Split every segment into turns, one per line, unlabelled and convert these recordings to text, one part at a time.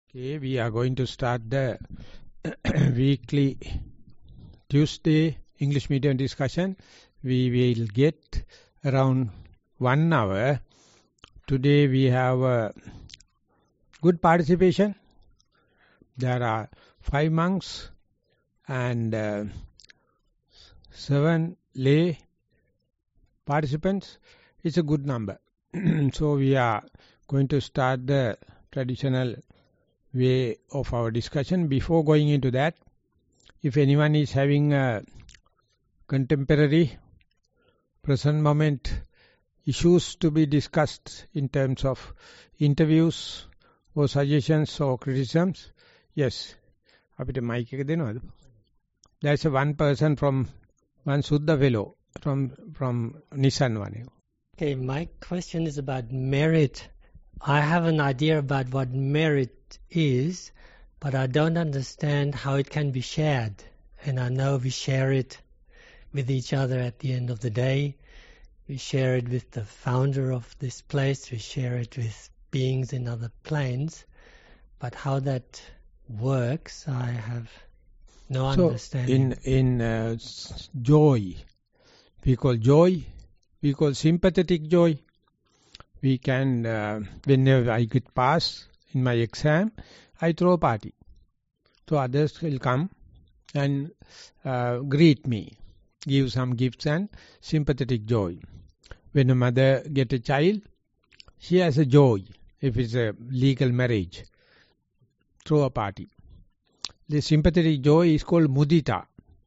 Okay, we are going to start the weekly Tuesday English medium discussion. We will get around 1 hour. Today we have good participation. There are 5 monks and 7 lay participants. It's a good number. So we are going to start the traditional way of our discussion. Before going into that, if anyone is having a contemporary present moment issues to be discussed in terms of interviews or suggestions or criticisms, yes, අපිට mic එක දෙනවද? There's one person from one Suddha fellow from Nissan one.
Okay, my question is about merit. I have an idea about what merit is, but I don't understand how it can be shared. And I know we share it with each other at the end of the day. We share it with the founder of this place. We share it with beings in other planes. But how that works, I have no understanding.
In joy, we call sympathetic joy. We can, whenever I get pass in my exam, I throw a party. So others will come and greet me, give some gifts and sympathetic joy. When a mother get a child, she has a joy. If it's a legal marriage, throw a party. The sympathetic joy is called mudita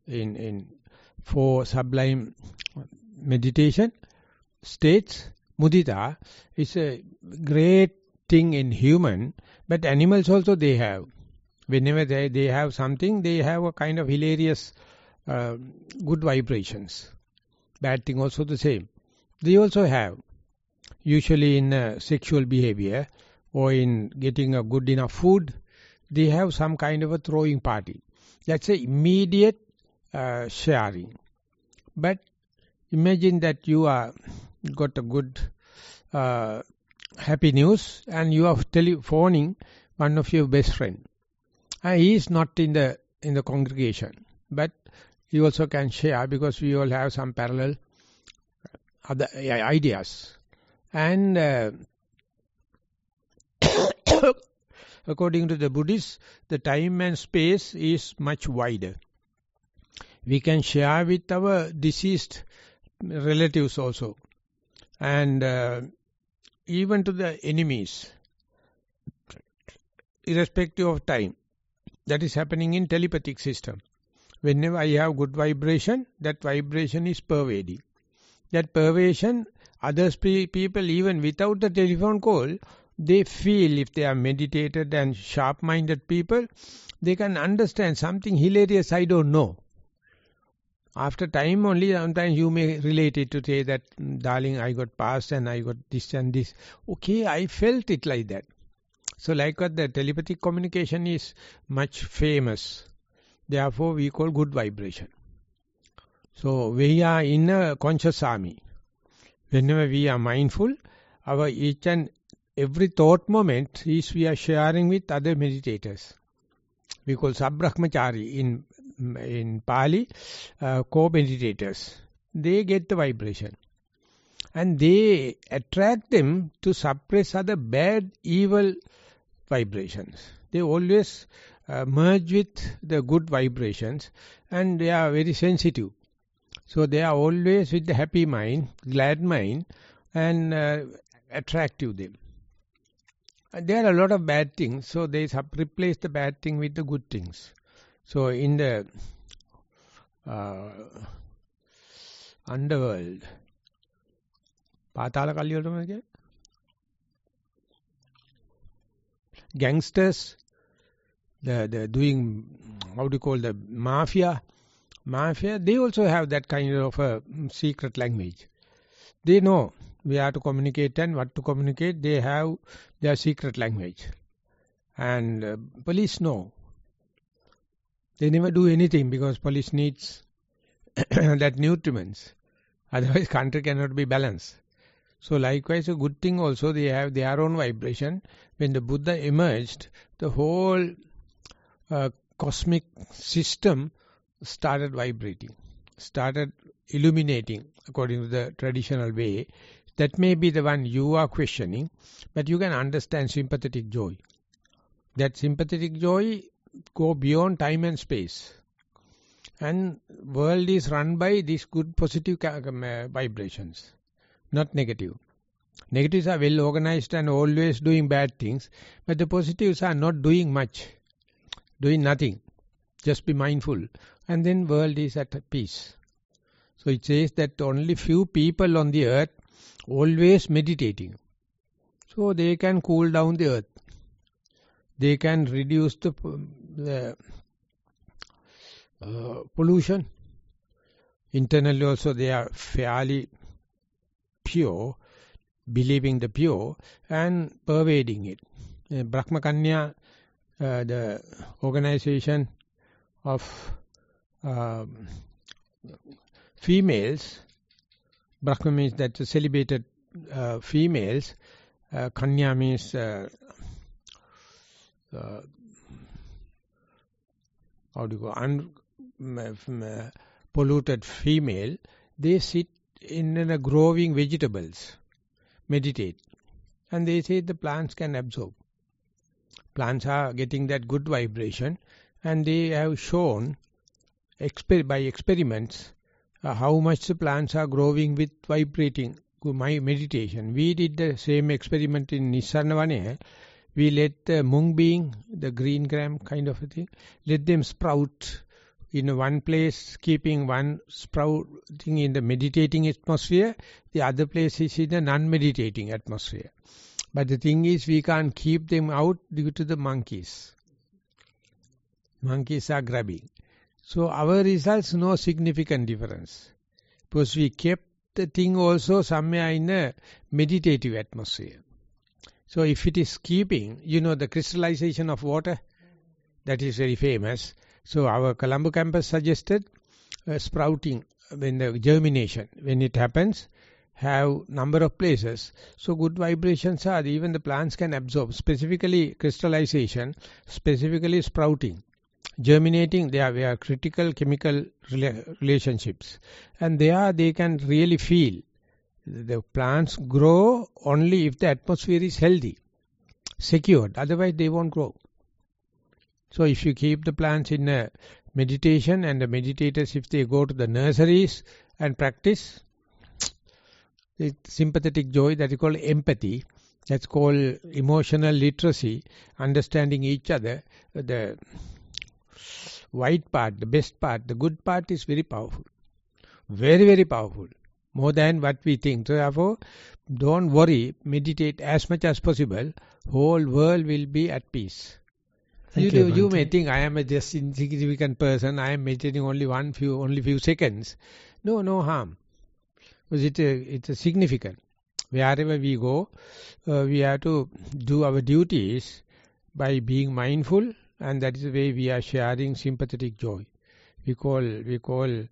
for sublime meditation states. Mudita is a great thing in human, but animals also they have. Whenever they have something, they have a kind of hilarious good vibrations. Bad thing also the same. They also have. Usually in sexual behavior or in getting a good enough food, they have some kind of a throwing party. That's an immediate sharing. But imagine that you are got a good happy news and you are telephoning one of your best friend. He is not in the congregation, but he also can share because we all have some parallel other ideas. And according to the Buddhists, the time and space is much wider. We can share with our deceased relatives also. And even to the enemies, irrespective of time. That is happening in telepathic system. Whenever I have good vibration, that vibration is pervading. That pervasion, others people even without the telephone call, they feel if they are meditated and sharp-minded people, they can understand something hilarious I don't know. After time only, sometimes you may relate it to say that, darling, I got past and I got this and this. Okay, I felt it like that. So like what the telepathic communication is much famous. Therefore, we call good vibration. So we are in a conscious army. Whenever we are mindful, our each and every thought moment is we are sharing with other meditators. We call Sabbrahmachari in Pali, co-meditators. They get the vibration. And they attract them to suppress other bad, evil vibrations. They always merge with the good vibrations and they are very sensitive. So they are always with the happy mind, glad mind and attractive them. And there are a lot of bad things, so they replace the bad thing with the good things. So in the underworld, Patala Kaliyotama, gangsters, the doing, how do you call the mafia, they also have that kind of a secret language. They know where to communicate and what to communicate. They have their secret language. And police know. They never do anything because police needs that nutriments. Otherwise country cannot be balanced. So likewise, a good thing also, they have their own vibration. When the Buddha emerged, the whole cosmic system started vibrating, started illuminating according to the traditional way. That may be the one you are questioning, but you can understand sympathetic joy. That sympathetic joy go beyond time and space. And world is run by these good positive vibrations, not negative. Negatives are well organized and always doing bad things, but the positives are not doing much, doing nothing. Just be mindful. And then world is at peace. So it says that only few people on the earth always meditating. So they can cool down the earth. They can reduce the pollution. Internally also they are fairly pure, believing the pure and pervading it. Brahmakanya, the organization of females, Brahma means that the celibated females, Kanya means polluted female, they sit in growing vegetables, meditate. And they say the plants can absorb. Plants are getting that good vibration, and they have shown by experiments how much the plants are growing with vibrating meditation. We did the same experiment in Nisarnavane. We let the mung bean, the green gram kind of a thing, let them sprout in one place, keeping one sprouting in the meditating atmosphere, the other place is in the non-meditating atmosphere. But the thing is, we can't keep them out due to the monkeys. Monkeys are grabbing. So our results, no significant difference. Because we kept the thing also somewhere in a meditative atmosphere. So if it is keeping, the crystallization of water, that is very famous. So our Colombo campus suggested sprouting, when the germination, when it happens, have number of places. So good vibrations are, even the plants can absorb, specifically crystallization, specifically sprouting. Germinating, they are critical chemical relationships. And they can really feel. The plants grow only if the atmosphere is healthy, secured. Otherwise, they won't grow. So if you keep the plants in a meditation, and the meditators, if they go to the nurseries and practice, it's sympathetic joy, that is called empathy. That's called emotional literacy, understanding each other. The white part, the best part, the good part is very powerful. Very, very powerful. More than what we think. So therefore, don't worry, meditate as much as possible. Whole world will be at peace. You may think I am a just insignificant person. I am meditating only few seconds. No harm. Because it's significant. Wherever we go, we have to do our duties by being mindful, and that is the way we are sharing sympathetic joy. We call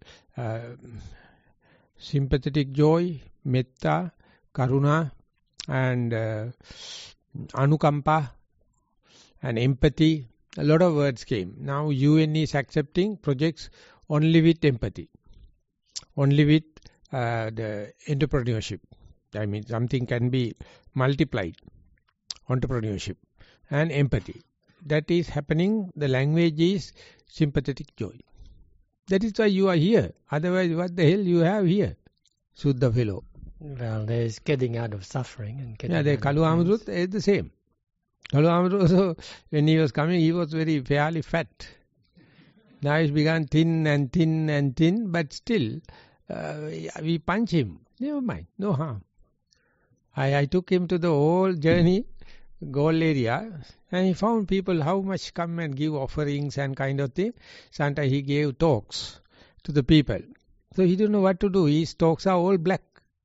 sympathetic joy, metta, karuna, and anukampa, and empathy. A lot of words came. Now UN is accepting projects only with empathy, only with the entrepreneurship. I mean, something can be multiplied, entrepreneurship and empathy. That is happening. The language is sympathetic joy. That is why you are here. Otherwise, what the hell you have here? Suddha fellow.
Well, there's getting out of suffering. And getting
the Kalu Amrut is the same. Kalu Amrut also, when he was coming, he was very fairly fat. Now he's become thin and thin and thin, but still, we punch him. Never mind, no harm. I took him to the whole journey, goal area, and he found people how much come and give offerings and kind of thing. Sometimes he gave talks to the people. So he didn't know what to do. His talks are all black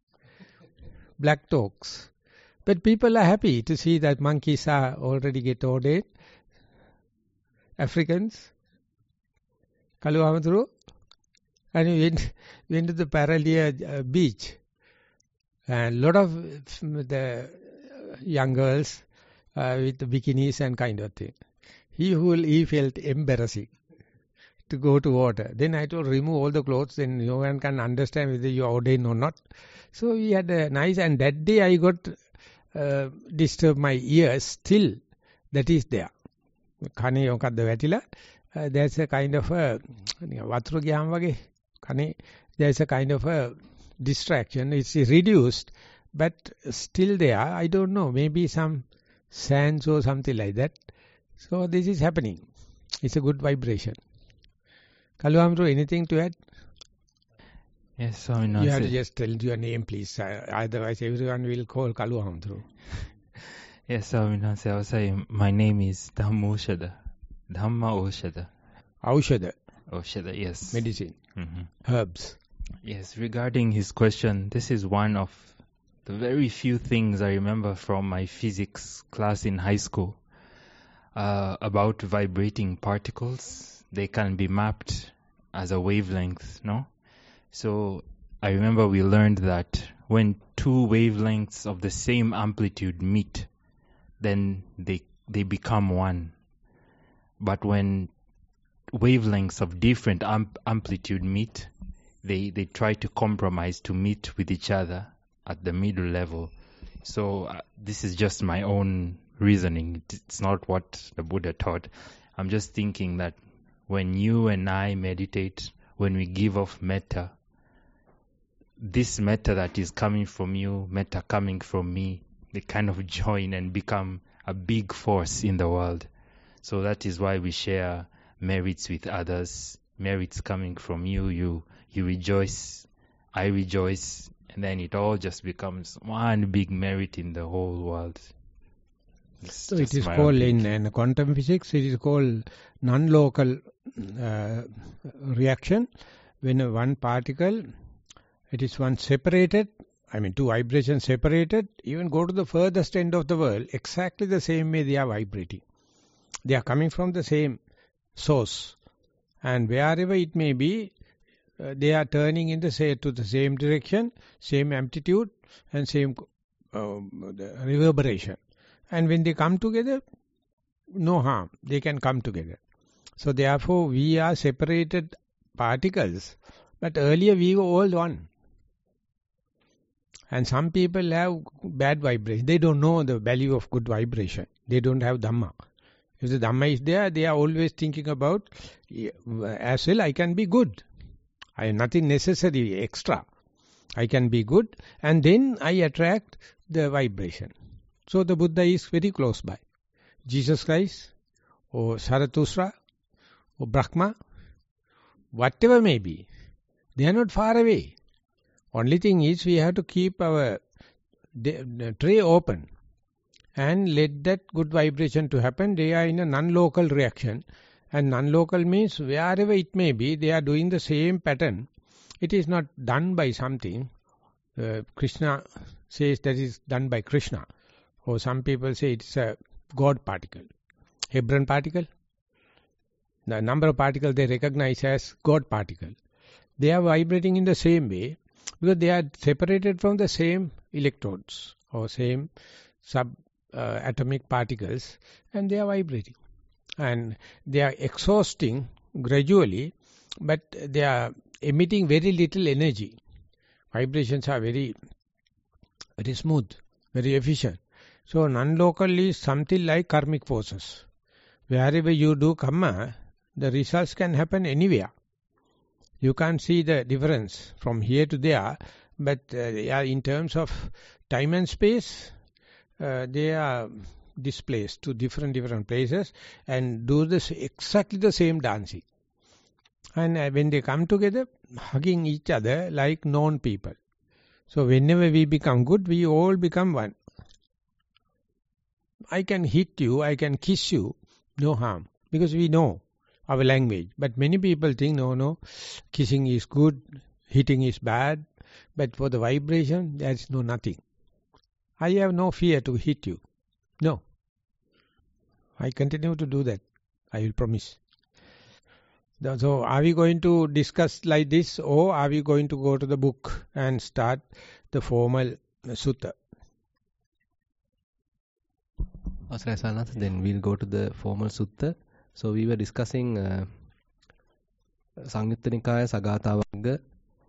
talks. But people are happy to see that monkeys are already get ordained. Africans, Kalu Amadru, and we went to the Paralia beach. And a lot of the young girls with bikinis and kind of thing. He felt embarrassing to go to water. Then I told, remove all the clothes, then no one can understand whether you are ordained or not. So we had a nice, and that day I got disturbed my ears still. That is there. There's a kind of a there's a kind of a distraction. It's reduced, but still there. I don't know. Maybe some sands or something like that. So this is happening. It's a good vibration. Kaluhamru, anything to add?
Yes, Swaminatha.
You have to just tell your name, please. Otherwise, everyone will call Kaluhamru.
Yes, Swaminatha. I was saying, my name is Dhammoshada. Dhamma Oshada.
Aushada.
Oshada, yes.
Medicine.
Mm-hmm.
Herbs.
Yes, regarding his question, this is one of the very few things I remember from my physics class in high school about vibrating particles. They can be mapped as a wavelength, no? So I remember we learned that when two wavelengths of the same amplitude meet, then they become one. But when wavelengths of different amplitude meet, they try to compromise to meet with each other at the middle level. So this is just my own reasoning. It's not what the Buddha taught. I'm just thinking that when you and I meditate, when we give off metta, this metta that is coming from you, metta coming from me, they kind of join and become a big force in the world. So that is why we share merits with others. Merits coming from you, you rejoice, I rejoice, and then it all just becomes one big merit in the whole world.
So it is called in quantum physics, it is called non-local reaction. When one particle, it is one separated, two vibrations separated, even go to the furthest end of the world, exactly the same way they are vibrating. They are coming from the same source. And wherever it may be, they are turning to the same direction, same amplitude, and same reverberation. And when they come together, no harm. They can come together. So therefore, we are separated particles. But earlier we were all one. And some people have bad vibration. They don't know the value of good vibration. They don't have Dhamma. If the Dhamma is there, they are always thinking about, as well, I can be good. I have nothing necessary extra. I can be good, and then I attract the vibration. So the Buddha is very close by. Jesus Christ, or Zarathustra, or Brahma, whatever may be, they are not far away. Only thing is, we have to keep our tray open and let that good vibration to happen. They are in a non-local reaction. And non-local means wherever it may be, they are doing the same pattern. It is not done by something. Krishna says that is done by Krishna. Or some people say it's a God particle. Hebron particle. The number of particles they recognize as God particle. They are vibrating in the same way because they are separated from the same electrodes or same atomic particles, and they are vibrating. And they are exhausting gradually, but they are emitting very little energy. Vibrations are very, very smooth, very efficient. So non-local is something like karmic forces. Wherever you do karma, the results can happen anywhere. You can't see the difference from here to there, but in terms of time and space, they are displaced to different places and do this exactly the same dancing. And when they come together, hugging each other like known people. So whenever we become good, we all become one. I can hit you, I can kiss you, no harm, because we know our language. But many people think, no, kissing is good, hitting is bad, but for the vibration, there is nothing. I have no fear to hit you. No. I continue to do that. I will promise. So are we going to discuss like this, or are we going to go to the book and start the formal sutta.
Then we'll go to the formal sutta. So we were discussing Sangyutta Nikaya Sagatha Vagga.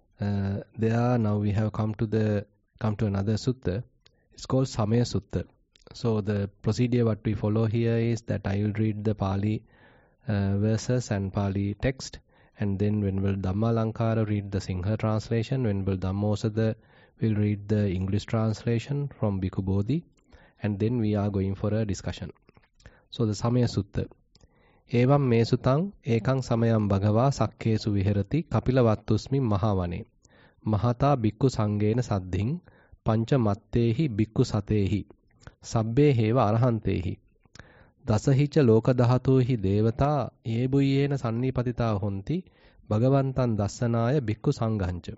There now we have come to another sutta. It's called Samaya Sutta. So the procedure what we follow here is that I will read the Pali verses and Pali text, and then Venerable Dhammalankara read the Sinhala translation. Venerable Dhammosada will read the English translation from Bhikkhu Bodhi, and then we are going for a discussion. So the Samaya Sutta. Evam me sutang ekang samayam bhagava sakkesu viherati kapilavattusmi mahavane mahata bhikkhu sangena saddhing pancha mattehi bhikkhu satehi sabbe heva arahantehi dasahicha loka dhatuhi devata yebuyena sannipatita honti bhagavantan dassanaya bhikkhu sanghancha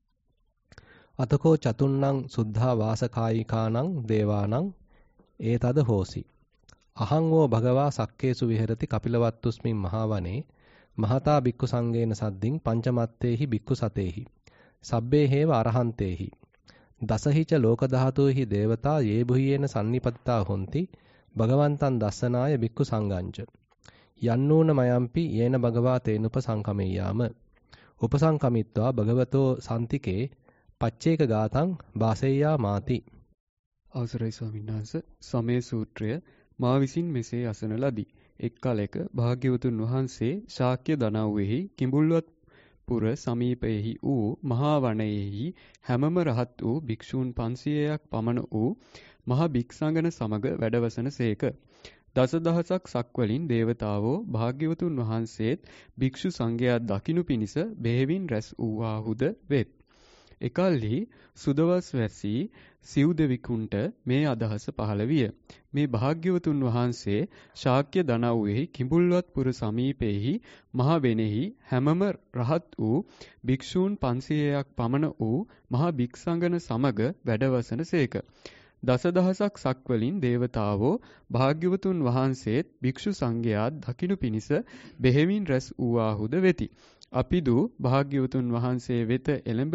atako chatunnang suddha vasakāyikanang devanang etada hosi ahang wo bhagava sakkesu viherati kapilavattusmin mahavane mahata bhikkhu sangena saddhing panchamattehi bhikkhu satehi sabbe heva arahantehi dasahicha loka dhatuhi devata yebuyena sannipatita honti bhagavantan dassanaya bhikkhu sanghancha yannuna mayampi yena bhagava tenupa sankameyama upasankamitva bhagavato santike pacceka gātang bāseya māti.
අවසරයි ස්වාමීන් වහන්සේ, සමය සූත්‍රය මා විසින් මෙසේ අසන ලදී. එක් කලෙක භාග්‍යවතුන් වහන්සේ ශාක්‍ය දනව්වෙහි කිඹුල්වත් පුර සමීපයෙහි වූ මහා වනයෙහි හැමම රහත් වූ භික්ෂූන් 500ක් පමණ වූ මහා භික්ෂාංගන සමග වැඩවසන සේක. දසදහසක් සක්වලින් දේවතාවෝ භාග්‍යවතුන් වහන්සේත් භික්ෂු සංඝයා දකිනු පිණිස බෙහෙවින් රැස් වූවාහුද වෙත්. එකල්හි සුදවස් වැසී සිව්දෙවිකුන්ට මේ අදහස පහළ විය. මේ භාග්‍යවතුන් වහන්සේ ශාක්‍ය දනව්වෙහි කිඹුල්වත් පුර සමීපෙහි මහා වෙනෙහි හැමම රහත් වූ භික්ෂූන් 500ක් පමණ වූ මහා භික්ෂංගන සමග වැඩවසන සේක. දසදහසක් සක්වලින් දේවතාවෝ භාග්‍යවතුන් වහන්සේත් භික්ෂු සංඝයා දකිනු පිණිස බෙහෙවින් රැස් වූවාහුද වෙති. අපිදු භාග්‍යවතුන් වහන්සේ වෙත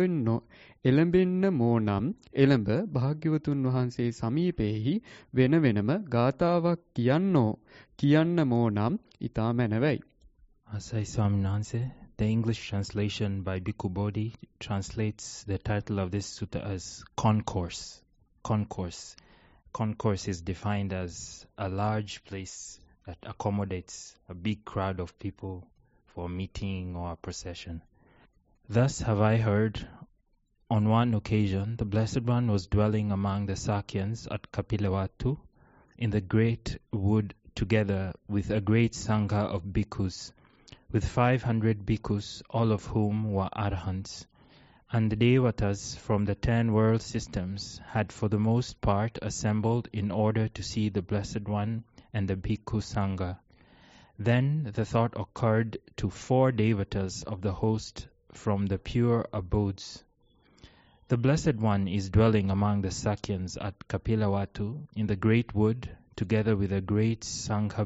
එළඹෙන්න මෝනම් එළඹ භාග්‍යවතුන් වහන්සේ සමීපෙහි වෙන වෙනම ගාතාවක් කියන්න මෝනම් ඊතා මැනවයි.
Asai Swaminanse, the English translation by Bhikkhu Bodhi translates the title of this sutta as concourse. Concourse. Concourse is defined as a large place that accommodates a big crowd of people for a meeting or a procession. Thus have I heard, on one occasion, the Blessed One was dwelling among the Sakyans at Kapilavatthu in the great wood together with a great Sangha of bhikkhus, with 500 bhikkhus, all of whom were arhants. And the devatas from the 10 world systems had for the most part assembled in order to see the Blessed One and the bhikkhu Sangha. Then the thought occurred to 4 devatas of the host from the pure abodes. The Blessed One is dwelling among the Sakyans at Kapilavatthu in the great wood together with a great Sangha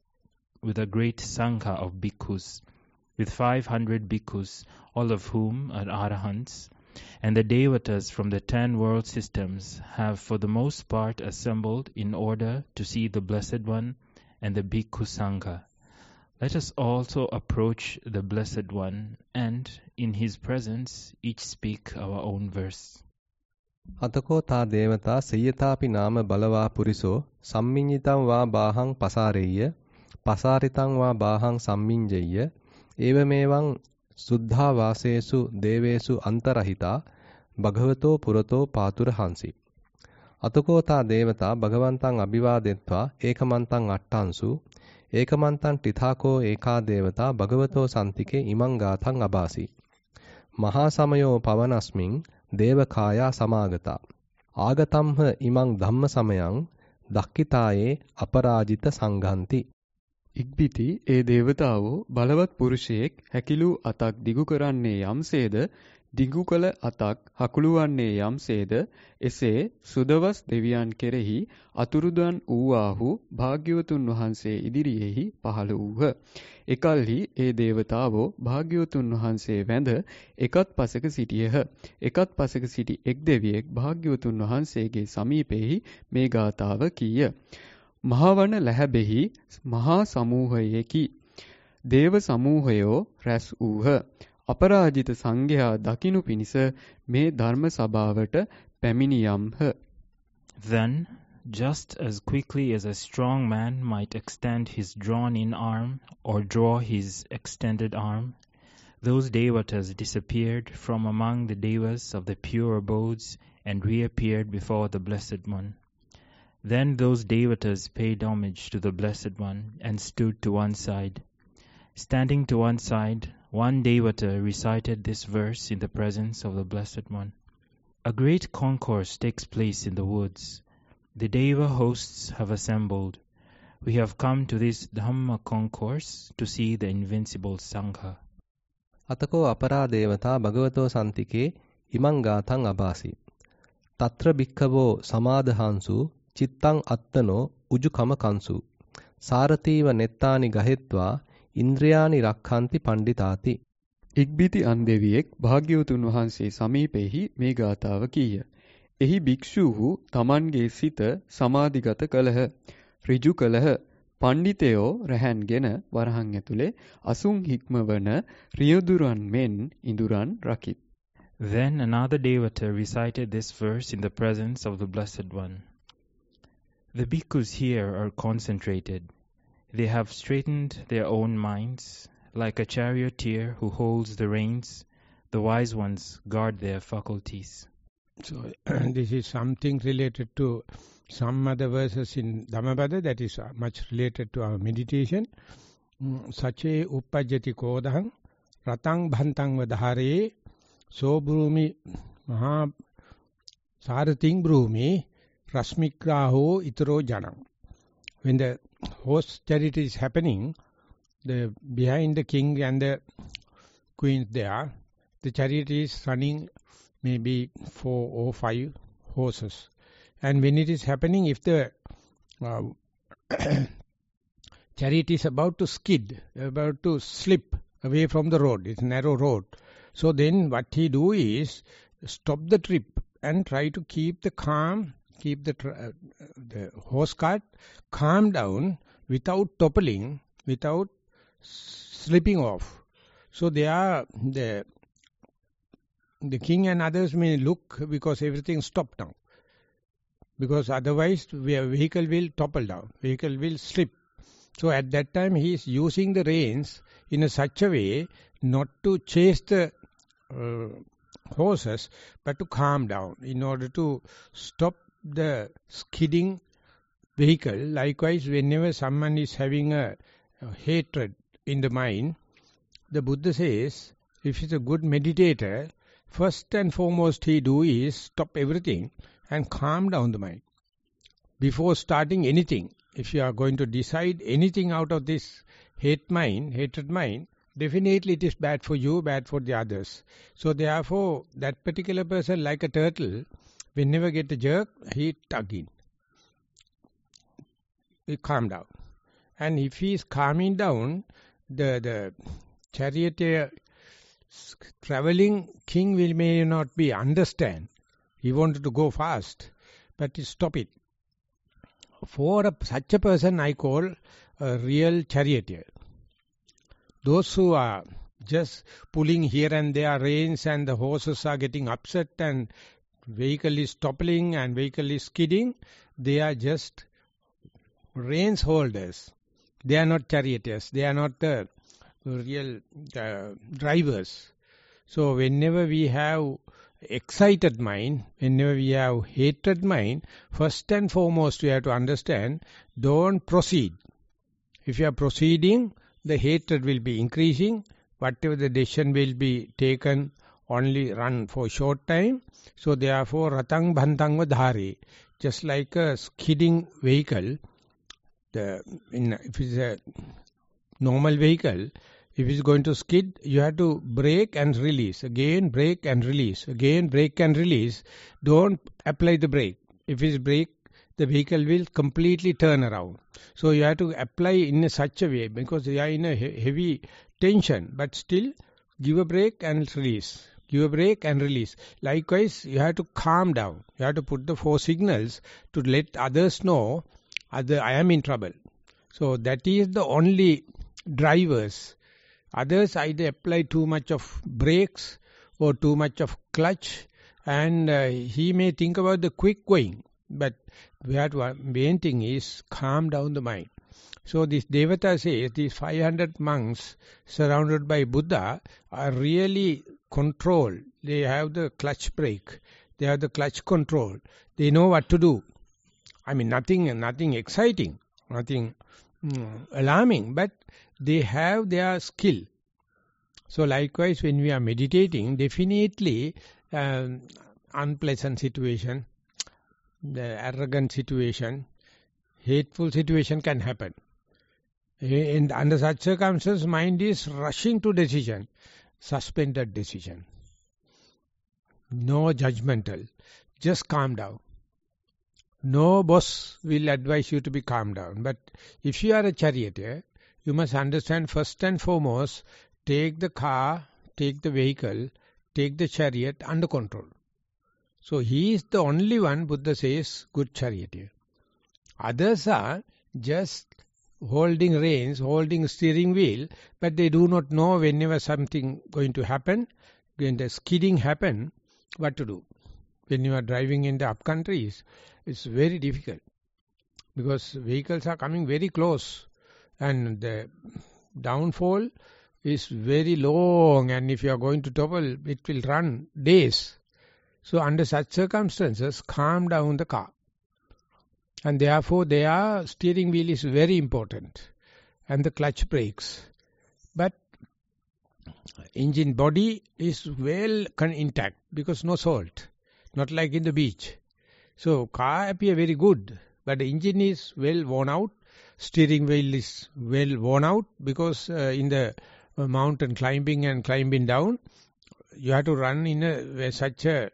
of bhikkhus, with 500 bhikkhus, all of whom are arahants, and the devatas from the 10 world systems have for the most part assembled in order to see the Blessed One and the bhikkhu Sangha. Let us also approach the Blessed One and, in his presence, each speak our own verse.
Atako ta devata siyatapi nama balava puriso samminyitam va bahang pasareya pasaritam va bahang samminjaya evamevang suddha vasesu devesu antarahita bhagavato purato patura hansi. Atako ta devata bhagavantang abhivadetva ekamantam attansu ekamantam tithako eka devata bhagavato santike imang gathang abasi. Mahasamayo pavanasmin devakaya samagata. Agatamha imang dhamma samayang dakkitaye aparajita sanghanti.
ඉක්බිති ඒ දේවතාවෝ බලවත් පුරුෂයෙක් හැකිලූ අතක් දිගු කරන්නේ යම්සේද දිගු කළ අතක් හකුළුවන්නේ යම්සේද එසේ සුදවස් දෙවියන් කෙරෙහි අතුරුදන් වූවාහු භාග්‍යවතුන් වහන්සේ ඉදිරියෙහි පහළ වූහ. එකල්හි ඒ දේවතාවෝ භාග්‍යවතුන් වහන්සේ වැඳ එකත් පසක සිටියහ. එකත් පසක සිටි එක් දෙවියෙක් භාග්‍යවතුන් වහන්සේගේ සමීපෙහි මේ ගාථාව කීය. මහවන ලැහැබෙහි මහා සමූහයේකි. දේව සමූහයෝ රැස් වූහ. අපරාජිත සංඝයා දකිනු පිණිස මේ ධර්ම සභාවට පැමිණියම්හ.
Then, just as quickly as a strong man might extend his drawn-in arm or draw his extended arm, those devatas disappeared from among the devas of the pure abodes and reappeared before the Blessed One. Then those devatas paid homage to the Blessed One and stood to one side. Standing to one side, one devata recited this verse in the presence of the Blessed One. A great concourse takes place in the woods. The deva hosts have assembled. We have come to this Dhamma concourse to see the invincible Sangha.
Atako apara devata bhagavato santike imang gathang abasi. Tatra bhikkhavo samadhansu chittang attano ujukama kansu. Sarativa nettani gahetva ඉන්ද්‍රයානි රක්ඛන්ති පණ්ඩිතාති.
ඉක්බිති අන්දෙවියෙක් භාග්‍යවතුන් වහන්සේ සමීපෙහි මේ ගාථාව කීය. එහි භික්ෂූහු තමන්ගේ සිත සමාධිගත කළහ. ඍජු කළහ. පණ්ඩිතයෝ රැහන්ගෙන වරහන් ඇතුලේ අසුන් හික්මවන රියදුරන් මෙන් ඉඳුරන් රකිත්.
Then another devata recited this verse in the presence of the Blessed One. The bhikkhus here are concentrated. They have straightened their own minds. Like a charioteer who holds the reins, the wise ones guard their faculties.
So this is something related to some other verses in Dhammapada that is much related to our meditation. Sache uppajjati kodahang ratang bhantang vadhare so brumi maha sarating brumi rasmikraho itaro janam. When the horse chariot is happening, behind the king and the queens there, the chariot is running maybe 4 or 5 horses. And when it is happening, if the chariot is about to skid, about to slip away from the road, it's a narrow road. So then what he do is stop the trip and try to keep the calm, keep the horse cart calm down without toppling, without slipping off. So they are the king and others may look because everything stopped now. Because otherwise the vehicle will topple down, vehicle will slip. So at that time he is using the reins in such a way not to chase the horses but to calm down in order to stop the skidding vehicle. Likewise, whenever someone is having a hatred in the mind, the Buddha says, if he's a good meditator, first and foremost he do is stop everything and calm down the mind. Before starting anything, if you are going to decide anything out of this hatred mind, definitely it is bad for you, bad for the others. So therefore, that particular person, like a turtle, whenever get a jerk, he tug in. He calm down. And if he is calming down, the charioteer traveling king may not be understand. He wanted to go fast, but he stop it. For such a person, I call a real charioteer. Those who are just pulling here and there reins and the horses are getting upset and vehicle is toppling and vehicle is skidding, they are just reins holders. They are not charioteers. They are not the real drivers. So whenever we have excited mind, whenever we have hatred mind, first and foremost we have to understand, don't proceed. If you are proceeding, the hatred will be increasing. Whatever the decision will be taken, only run for a short time. So therefore, ratang bhantang vadhare, just like a skidding vehicle, if it's a normal vehicle, If it's going to skid, you have to brake and release. Again, brake and release. Again, brake and release. Don't apply the brake. If it's brake, the vehicle will completely turn around. So you have to apply in such a way, because you are in a heavy tension, but still give a brake and release. Give a brake and release. Likewise, you have to calm down. You have to put the 4 signals to let others know, I am in trouble. So that is the only drivers. Others either apply too much of brakes or too much of clutch, and he may think about the quick going. But main thing is calm down the mind. So this Devata says these 500 monks surrounded by Buddha are really controlled. They have the clutch brake. They have the clutch control. They know what to do. I mean, nothing exciting, nothing alarming, but they have their skill. So likewise, when we are meditating, definitely unpleasant situation, the arrogant situation, hateful situation can happen. And under such circumstances, mind is rushing to decision. Suspended decision. No judgmental. Just calm down. No boss will advise you to be calm down. But if you are a charioteer, you must understand first and foremost, take the car, take the vehicle, take the chariot under control. So he is the only one, Buddha says, good charioteer. Others are just holding reins, holding steering wheel, but they do not know whenever something going to happen, when the skidding happen, what to do. When you are driving in the up countries, it's very difficult because vehicles are coming very close and the downfall is very long, and if you are going to topple, it will run days. So under such circumstances, calm down the car. And therefore, their steering wheel is very important. And the clutch brakes. But engine body is well intact because no salt. Not like in the beach. So car appear very good. But the engine is well worn out. Steering wheel is well worn out because in the mountain climbing and climbing down, you have to run in such a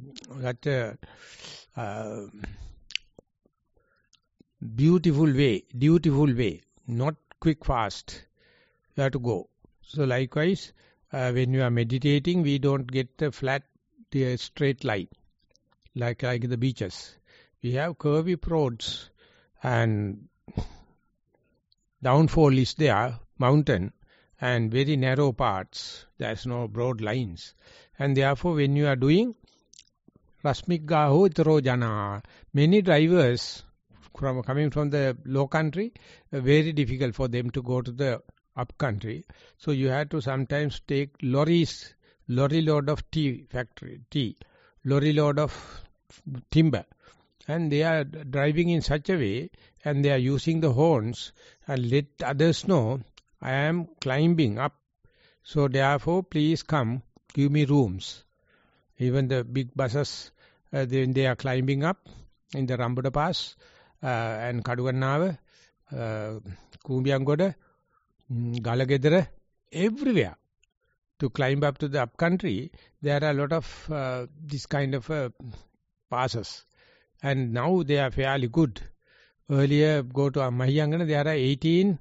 dutiful way, not quick fast. You have to go. So likewise, when you are meditating, we don't get the flat, straight line, like in the beaches. We have curvy roads, and downfall is there, mountain, and very narrow parts. There's no broad lines. And therefore, when you are doing Rasmik Gaho Itaro Jana, many drivers coming from the low country, very difficult for them to go to the up country. So you have to sometimes take lorry load of tea, lorry load of timber. And they are driving in such a way, and they are using the horns and let others know, I am climbing up. So therefore, please come, give me rooms. Even the big buses, they are climbing up in the Rambuda Pass and Kadugannawa, Kumbiyangoda, Galagedara, everywhere. To climb up to the up country, there are a lot of this kind of passes. And now they are fairly good. Earlier, go to Mahiyangana, there are 18,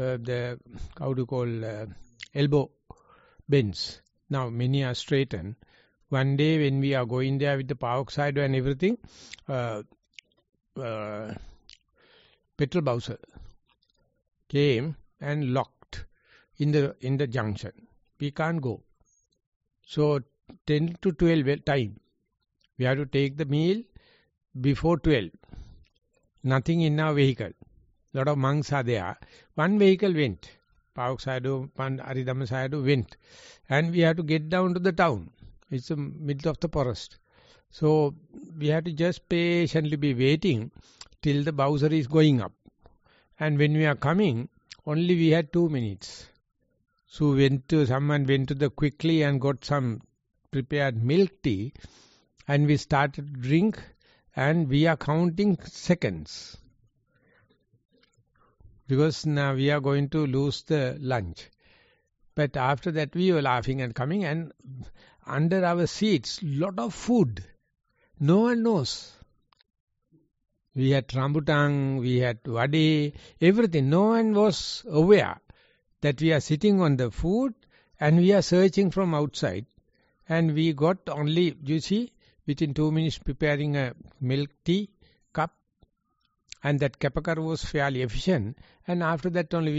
elbow bends. Now, many are straightened. One day, when we are going there with the power oxide and everything, petrol bowser came and locked in the junction. We can't go. So, 10 to 12 time. We have to take the meal before 12. Nothing in our vehicle. Lot of monks are there. One vehicle went. Pauk Sayadaw, Aridhamma Sayadaw went. And we have to get down to the town. It's the middle of the forest. So we have to just patiently be waiting till the Bowser is going up. And when we are coming, only we had 2 minutes. So someone went to the quickly and got some prepared milk tea. And we started to drink. And we are counting seconds. Because now we are going to lose the lunch. But after that we were laughing and coming, and under our seats, lot of food. No one knows. We had rambutan, we had vade, everything. No one was aware that we are sitting on the food and we are searching from outside. And we got only, you see, within 2 minutes preparing a milk tea cup. And that kapakar was fairly efficient. And after that only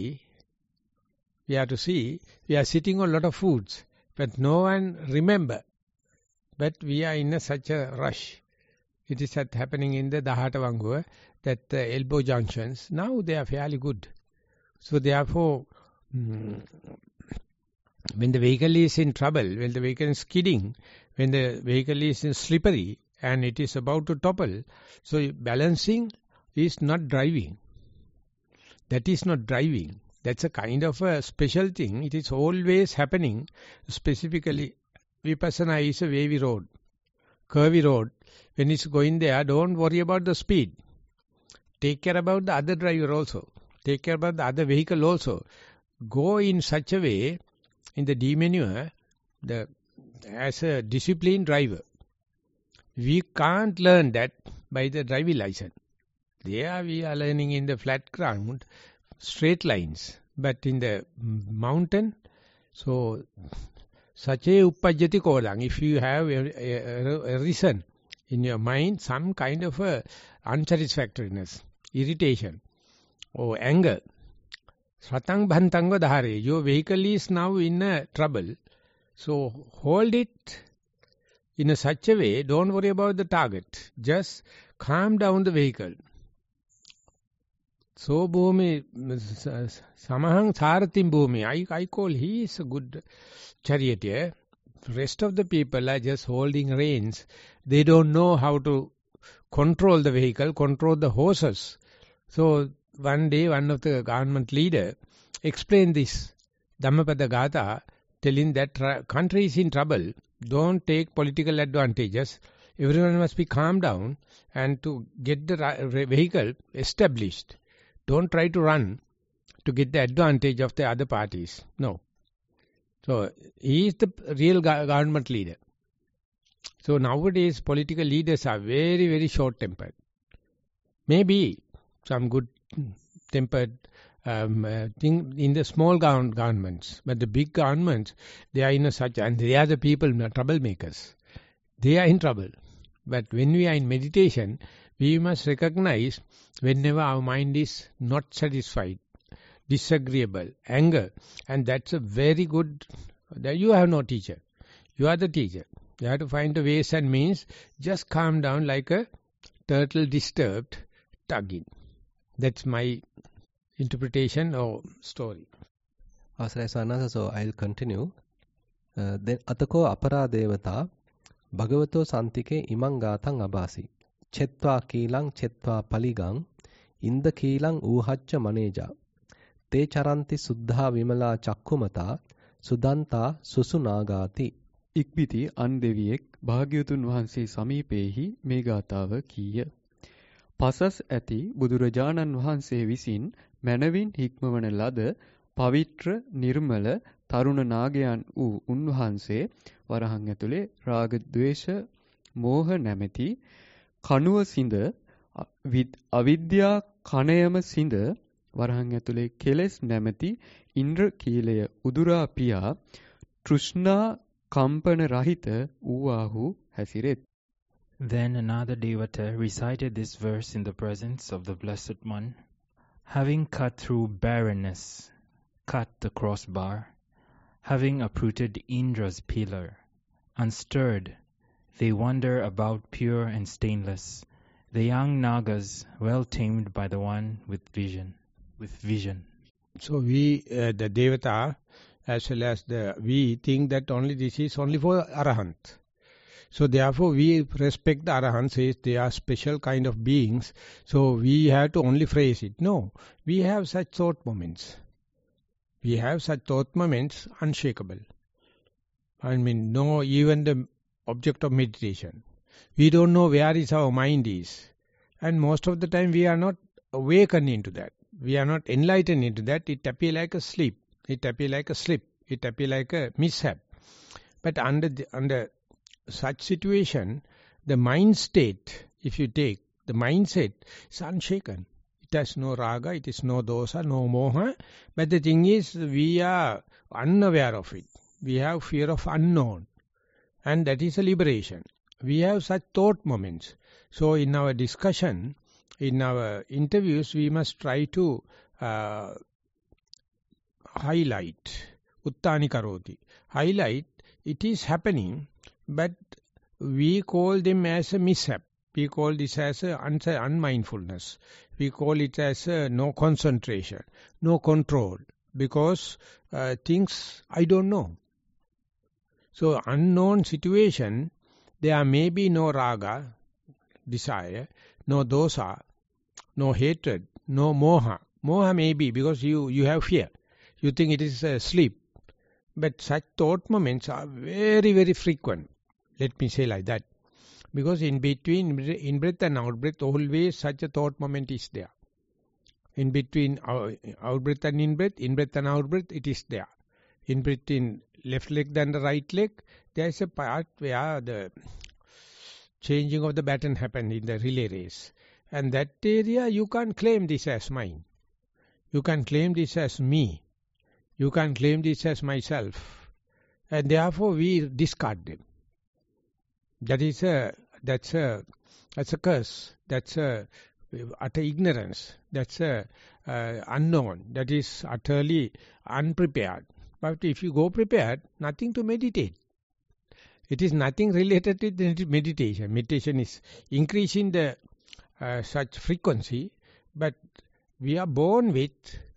we have to see, we are sitting on a lot of foods. But no one remember. But we are in such a rush. It is happening in the Dahatavangua, that elbow junctions. Now they are fairly good. So therefore, when the vehicle is in trouble, when the vehicle is skidding, when the vehicle is slippery and it is about to topple, so balancing is not driving. That is not driving. That's a kind of a special thing. It is always happening. Specifically, Vipassana is a wavy road, curvy road. When it's going there, don't worry about the speed. Take care about the other driver also. Take care about the other vehicle also. Go in such a way, in the demeanor, as a disciplined driver. We can't learn that by the driving license. There we are learning in the flat ground, straight lines. But in the mountain, so such a uppajjati kodang, if you have a reason in your mind, some kind of a unsatisfactoriness, irritation, or anger, satang bhantanga dhare, your vehicle is now in a trouble. So hold it in a such a way, don't worry about the target. Just calm down the vehicle. So Bhumi, Samahang Saratim Bhumi, I call he is a good charioteer. Rest of the people are just holding reins. They don't know how to control the vehicle, control the horses. So one day one of the government leader explained this Dhammapada Gatha, telling that country is in trouble. Don't take political advantages. Everyone must be calm down and to get the vehicle established. Don't try to run to get the advantage of the other parties. No. So he is the real government leader. So nowadays political leaders are very, very short-tempered. Maybe some good-tempered thing in the small governments, but the big governments, they are in a such, and they are the people, troublemakers. They are in trouble. But when we are in meditation, we must recognize whenever our mind is not satisfied, disagreeable, anger, and that's a very good, you have no teacher. You are the teacher. You have to find the ways and means, just calm down like a turtle disturbed, tugging. That's my interpretation or story.
Asray Swanasa, so I'll continue. Then Atako Apara Devata Bhagavato Santike Imangatang Abasi Chetva Kilang Chetva Paligang Inda Kilang Uhacha Maneja Te Charanti Suddha Vimala Chakkumata Sudanta Susunagati
ඉක්බිති අන් දෙවියෙක් භාග්‍යවතුන් වහන්සේ සමීපයේහි මේ ගාථාව කීය. පසස් ඇති බුදුරජාණන් වහන්සේ විසින් මැනවින් හික්මවන ලද පවිත්‍ර නිර්මල තරුණ නාගයන් වූ උන්වහන්සේ වරහන් ඇතුලේ රාග ද්වේෂ මෝහ නැමැති කණුව සිඳ අවිද්‍යා කණයම සිඳ වරහන් ඇතුලේ කෙලෙස් නැමැති ඉන්ද්‍ර කීලය උදුරා පියා තෘෂ්ණා කම්පන රහිත වූවාහු හැසිරෙත්.
Then another devata recited this verse in the presence of the Blessed One. Having cut through barrenness, cut the crossbar, having uprooted Indra's pillar, unstirred, they wander about pure and stainless, the young Nagas well tamed by the one with vision.
So we, the Devata, as well as we think that this is only for Arahant. So therefore we respect the Arahant, says they are special kind of beings, so we have to only phrase it. No, we have such thought moments. We have such thought moments unshakable. No, even the object of meditation. We don't know where is our mind is. And most of the time we are not awakened into that. We are not enlightened into that. It appears like a sleep. It appears like a slip. It appears like a mishap. But under such situation, the mind state, if you take, the mindset is unshaken. It has no raga, it is no dosa, no moha. But the thing is, we are unaware of it. We have fear of unknown. And that is a liberation. We have such thought moments. So in our discussion, in our interviews, we must try to highlight, uttani karoti, highlight, it is happening, but we call them as a mishap. We call this as a unmindfulness. We call it as a no concentration, no control, because things I don't know. So unknown situation, there may be no raga, desire, no dosa, no hatred, no moha. Moha may be because you have fear. You think it is sleep. But such thought moments are very, very frequent. Let me say like that. Because in between in-breath and out-breath, always such a thought moment is there. In between out-breath and in-breath and out-breath, it is there. In between left leg and the right leg, there is a part where the changing of the baton happened in the relay race. And that area, you can't claim this as mine. You can claim this as me. You can claim this as myself. And therefore we discard them. That's a curse. That's a utter ignorance. That's a unknown. That is utterly unprepared. But if you go prepared, nothing to meditate. It is nothing related to meditation. Meditation is increasing the such frequency, but we are born with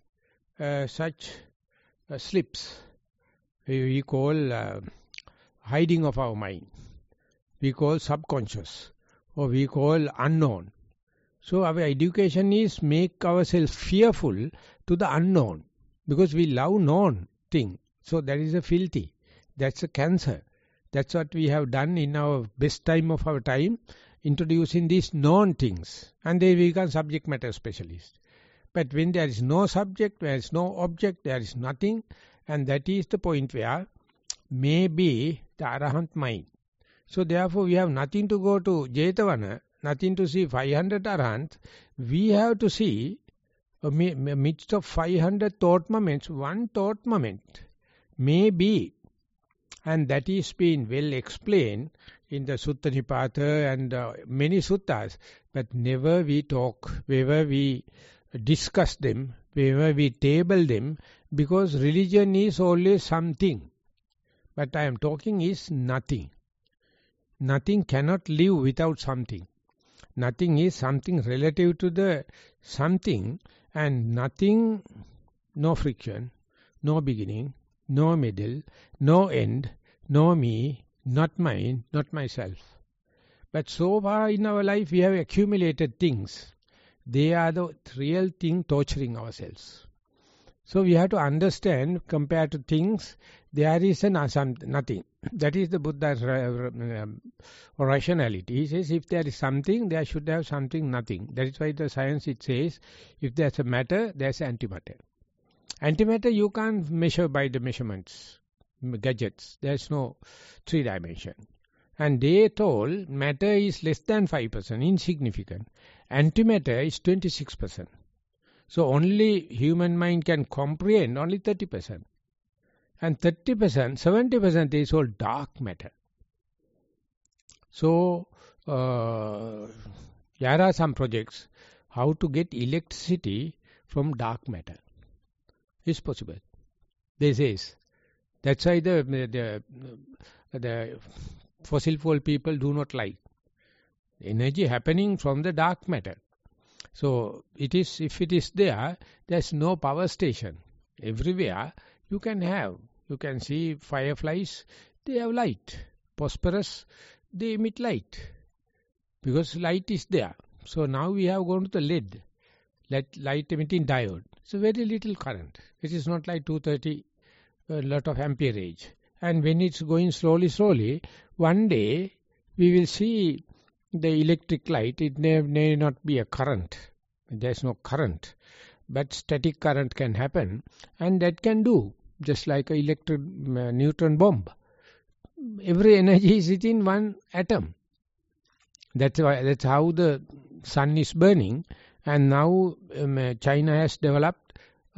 such slips. We call hiding of our mind. We call subconscious, or we call unknown. So our education is make ourselves fearful to the unknown, because we love known thing. So that is a filthy. That's a cancer. That's what we have done in our best time of our time, introducing these known things. And they become subject matter specialists. But when there is no subject, there is no object, there is nothing, and that is the point where maybe the Arahant mind. So therefore we have nothing to go to Jetavana, nothing to see 500 Arahants. We have to see, midst of 500 thought moments, one thought moment may be, and that is been well explained in the Sutta Nipata and many suttas, but never we talk, wherever we discuss them, wherever we table them, because religion is always something. But I am talking is nothing. Nothing cannot live without something. Nothing is something relative to the something, and nothing, no friction, no beginning, no middle, no end, no me, not mine, not myself. But so far in our life we have accumulated things. They are the real thing torturing ourselves. So we have to understand, compared to things, there is nothing. That is the Buddha's rationality. He says if there is something, there should have something, nothing. That is why the science it says, if there is a matter, there is antimatter. Antimatter you can't measure by the measurements, gadgets. There is no 3 dimension. And they told matter is less than 5%, insignificant. Antimatter is 26%. So only human mind can comprehend only 30%. And 30%, 70% is all dark matter. So there are some projects how to get electricity from dark matter. It's possible. They says that's why the fossil fuel people do not like energy happening from the dark matter. So it is, if it is there, there's no power station. Everywhere you can see fireflies, they have light. Phosphorus, they emit light. Because light is there. So now we have gone to the lead, light emitting diode. It's a very little current. It is not like 230, a lot of amperage. And when it's going slowly, one day we will see the electric light. It may not be a current. There's no current. But static current can happen. And that can do. just like a neutron bomb. Every energy is within one atom. That's how the sun is burning. And now China has developed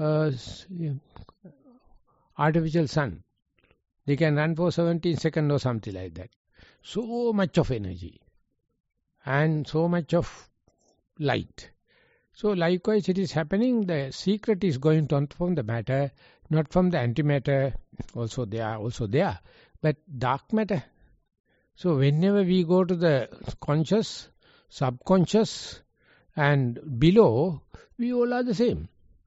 artificial sun. They can run for 17 seconds or something like that. So much of energy and so much of light. So likewise it is happening. The secret is going not from the matter, not from the antimatter, also there, but dark matter. So whenever we go to the conscious, subconscious and below, we all are the same.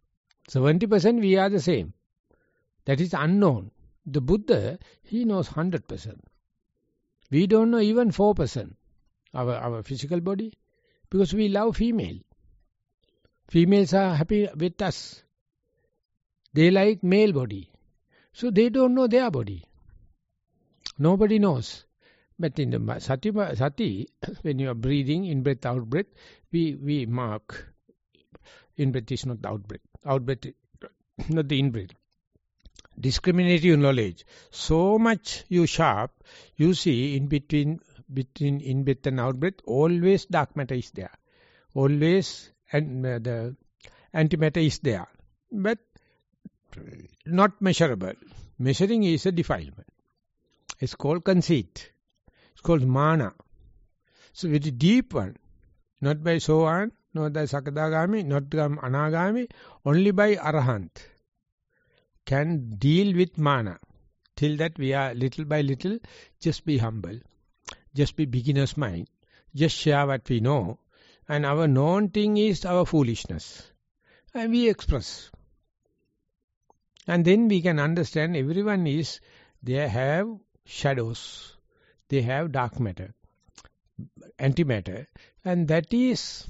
70% we are the same. That is unknown. The Buddha, he knows 100%. We don't know even 4%, our physical body, because we love female. Females are happy with us. They like male body. So they don't know their body. Nobody knows. But in the sati, when you are breathing, in-breath, out-breath, we mark. In-breath is not the out-breath. Out-breath is not the in-breath. Discriminative knowledge. So much you sharp, you see in between in-breath and out-breath, always dark matter is there. Always and the antimatter is there. But not measurable. Measuring is a defilement. It's called conceit. It's called mana. So very deep one. Not by Sohan, not by Sakadagami, not by Anagami, only by Arahant can deal with mana. Till that we are little by little, just be humble. Just be beginner's mind. Just share what we know. And our known thing is our foolishness. And we express. And then we can understand everyone is, they have shadows. They have dark matter, antimatter. And that is,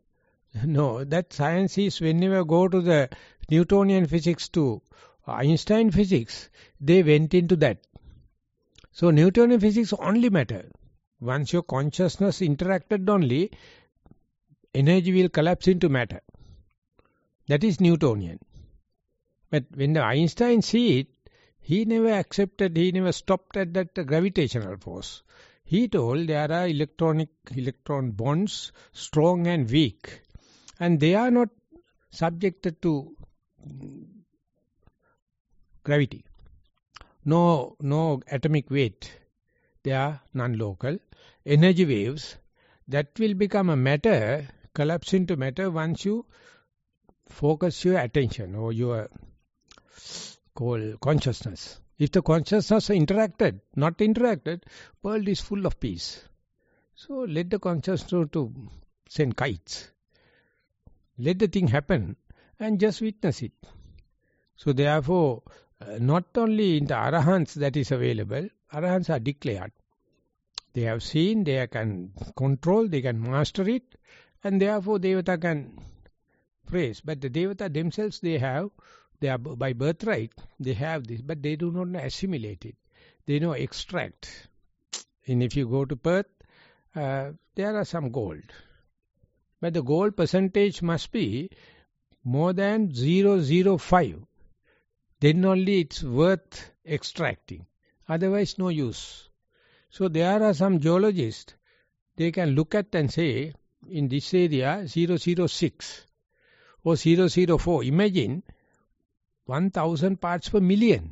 that science is whenever go to the Newtonian physics to Einstein physics, they went into that. So Newtonian physics only matter. Once your consciousness interacted only, energy will collapse into matter. That is Newtonian. But when the Einstein see it, he never accepted, he never stopped at that gravitational force. He told there are electron bonds, strong and weak. And they are not subjected to gravity. No atomic weight. They are non-local. Energy waves, that will become a matter, collapse into matter once you focus your attention or your consciousness. If the consciousness not interacted, world is full of peace. So let the consciousness to send kites. Let the thing happen and just witness it. So therefore, not only in the Arahants that is available, Arahants are declared. They have seen, they can control, they can master it, and therefore Devata can praise. But the Devata themselves, they are by birthright, they have this, but they do not assimilate it. They know extract. And if you go to Perth, there are some gold. But the gold percentage must be more than 0.05. Then only it's worth extracting. Otherwise, no use. So there are some geologists, they can look at and say, in this area, 0.06 or 0.04. Imagine 1,000 parts per million.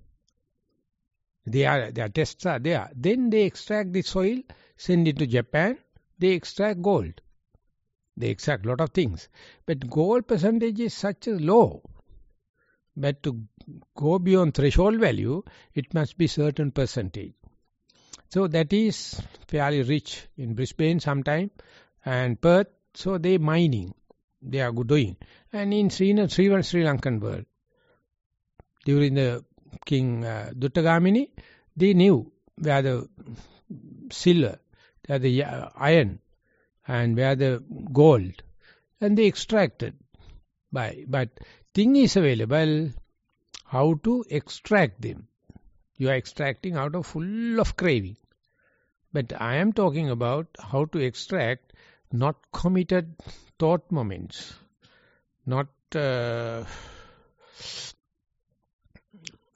Their tests are there. Then they extract the soil, send it to Japan, they extract gold. They extract a lot of things. But gold percentage is such a low. But to go beyond threshold value, it must be certain percentage. So that is fairly rich in Brisbane sometime and Perth. So they mining. They are good doing. And in Sri Lankan world, during the King Duttagamini, they knew where the silver, where the iron, and where the gold, and they extracted. But thing is available, how to extract them. You are extracting out of full of craving. But I am talking about how to extract not committed thought moments, not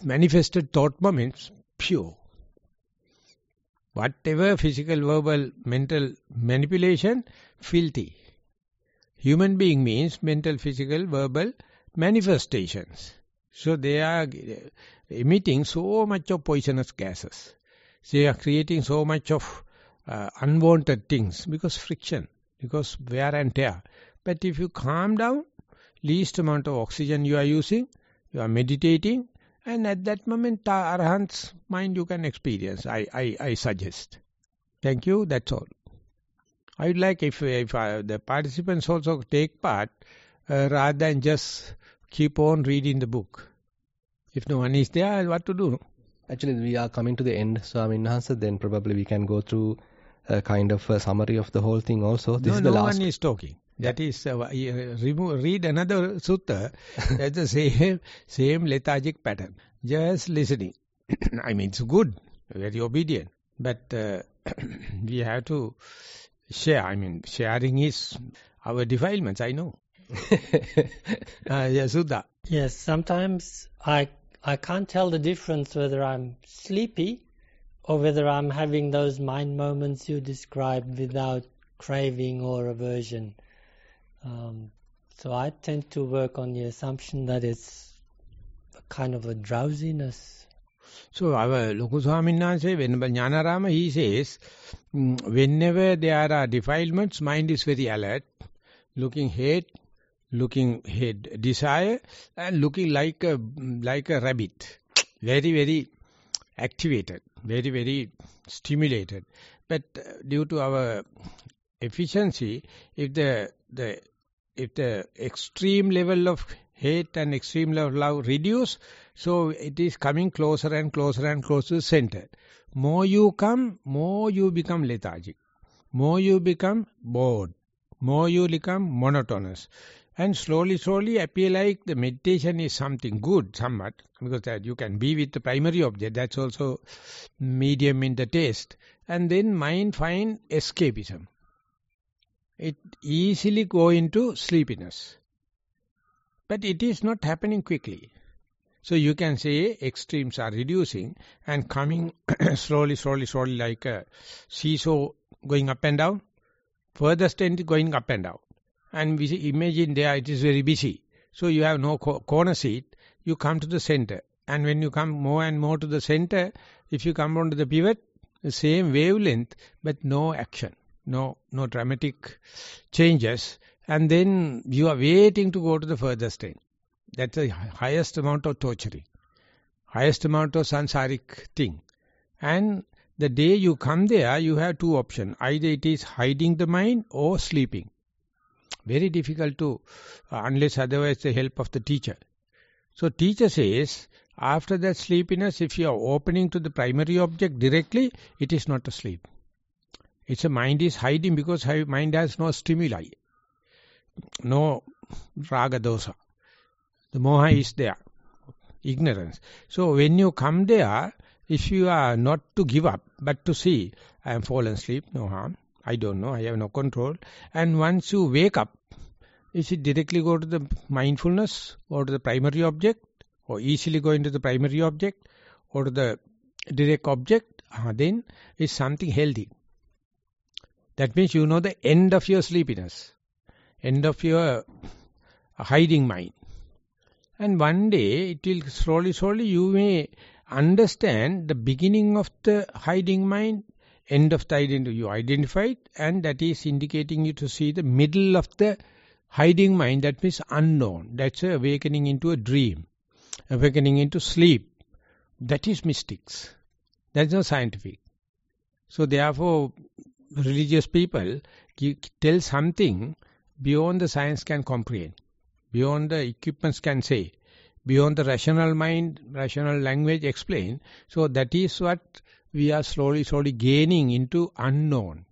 manifested thought moments, pure. Whatever physical, verbal, mental manipulation, filthy. Human being means mental, physical, verbal manifestations. So they are emitting so much of poisonous gases. They are creating so much of unwanted things because friction, because wear and tear. But if you calm down, least amount of oxygen you are using, you are meditating, and at that moment, Arahant's mind you can experience. I suggest. Thank you. That's all. I would like if the participants also take part rather than just keep on reading the book. If no one is there, what to do?
Actually, we are coming to the end, so then probably we can go through a kind of a summary of the whole thing also. This is the last.
No one is talking. That is, read another sutta. That's the same lethargic pattern. Just listening. I mean, it's good, very obedient. But we have to share. I mean, sharing is our defilements, I know. Sudha.
Yes, sometimes I can't tell the difference whether I'm sleepy or whether I'm having those mind moments you described without craving or aversion. So I tend to work on the assumption that it's a kind of a drowsiness.
So our Loku Swamin Wahanse, Venerable Jnanarama, he says, whenever there are defilements, mind is very alert, looking head, desire, and looking like a rabbit, very, very activated, very, very stimulated. But due to our efficiency, if the extreme level of hate and extreme level of love reduce, so it is coming closer and closer and closer to the center. More you come, more you become lethargic. More you become bored. More you become monotonous. And slowly appear like the meditation is something good, somewhat, because that you can be with the primary object. That's also medium in the taste. And then mind find escapism. It easily go into sleepiness. But it is not happening quickly. So you can say extremes are reducing and coming slowly like a seesaw going up and down. Furthest end going up and down. And we imagine there it is very busy. So you have no corner seat. You come to the center. And when you come more and more to the center, if you come onto the pivot, the same wavelength, but no action. No dramatic changes. And then you are waiting to go to the furthest end. That's the highest amount of torturing. Highest amount of sansaric thing. And the day you come there, you have two options. Either it is hiding the mind or sleeping. Very difficult to, unless otherwise the help of the teacher. So teacher says, after that sleepiness, if you are opening to the primary object directly, it is not a sleep. It's a mind is hiding because mind has no stimuli. No raga dosa. The moha is there. Ignorance. So when you come there, if you are not to give up, but to see, I am fallen asleep, no harm. I don't know, I have no control. And once you wake up, is it directly go to the mindfulness or to the primary object, or easily go into the primary object or to the direct object, then it's something healthy. That means you know the end of your sleepiness, end of your hiding mind. And one day it will slowly you may understand the beginning of the hiding mind, end of the identity you identified, and that is indicating you to see the middle of the hiding mind, that means unknown. That's awakening into a dream, awakening into sleep. That is mystics. That's not scientific. So therefore, religious people tell something beyond the science can comprehend, beyond the equipments can say, beyond the rational mind, rational language explain. So that is what we are slowly gaining into unknown.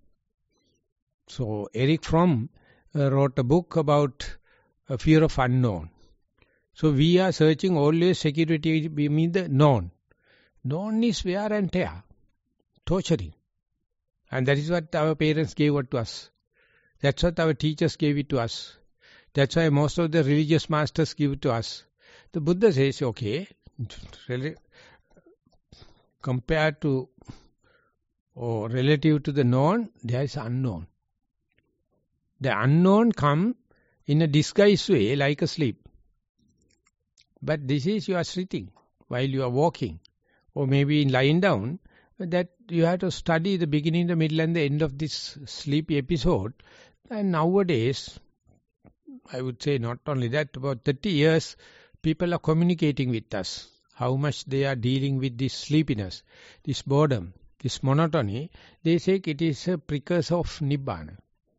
So Erich Fromm wrote a book about fear of unknown. So we are searching always security, we mean the known. Known is wear and tear, torturing. And that is what our parents gave it to us. That's what our teachers gave it to us. That's why most of the religious masters give it to us. The Buddha says, okay, compared to or relative to the known, there is unknown. The unknown come in a disguised way like a sleep. But this is you are sitting while you are walking or maybe lying down, that you have to study the beginning, the middle and the end of this sleepy episode. And nowadays, I would say not only that, about 30 years, people are communicating with us. How much they are dealing with this sleepiness, this boredom, this monotony. They say it is a precursor of Nibbana.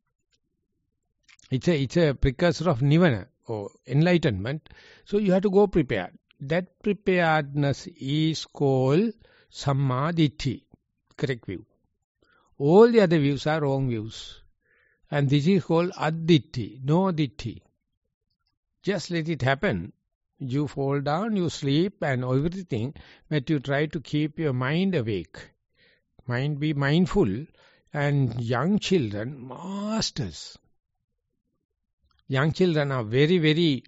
It's a precursor of Nirvana or enlightenment. So you have to go prepared. That preparedness is called Samma Ditthi, correct view. All the other views are wrong views. And this is called Ad-Ditthi, no Ditthi. Just let it happen. You fall down, you sleep and everything, but you try to keep your mind awake. Mind be mindful. And young children, masters. Young children are very, very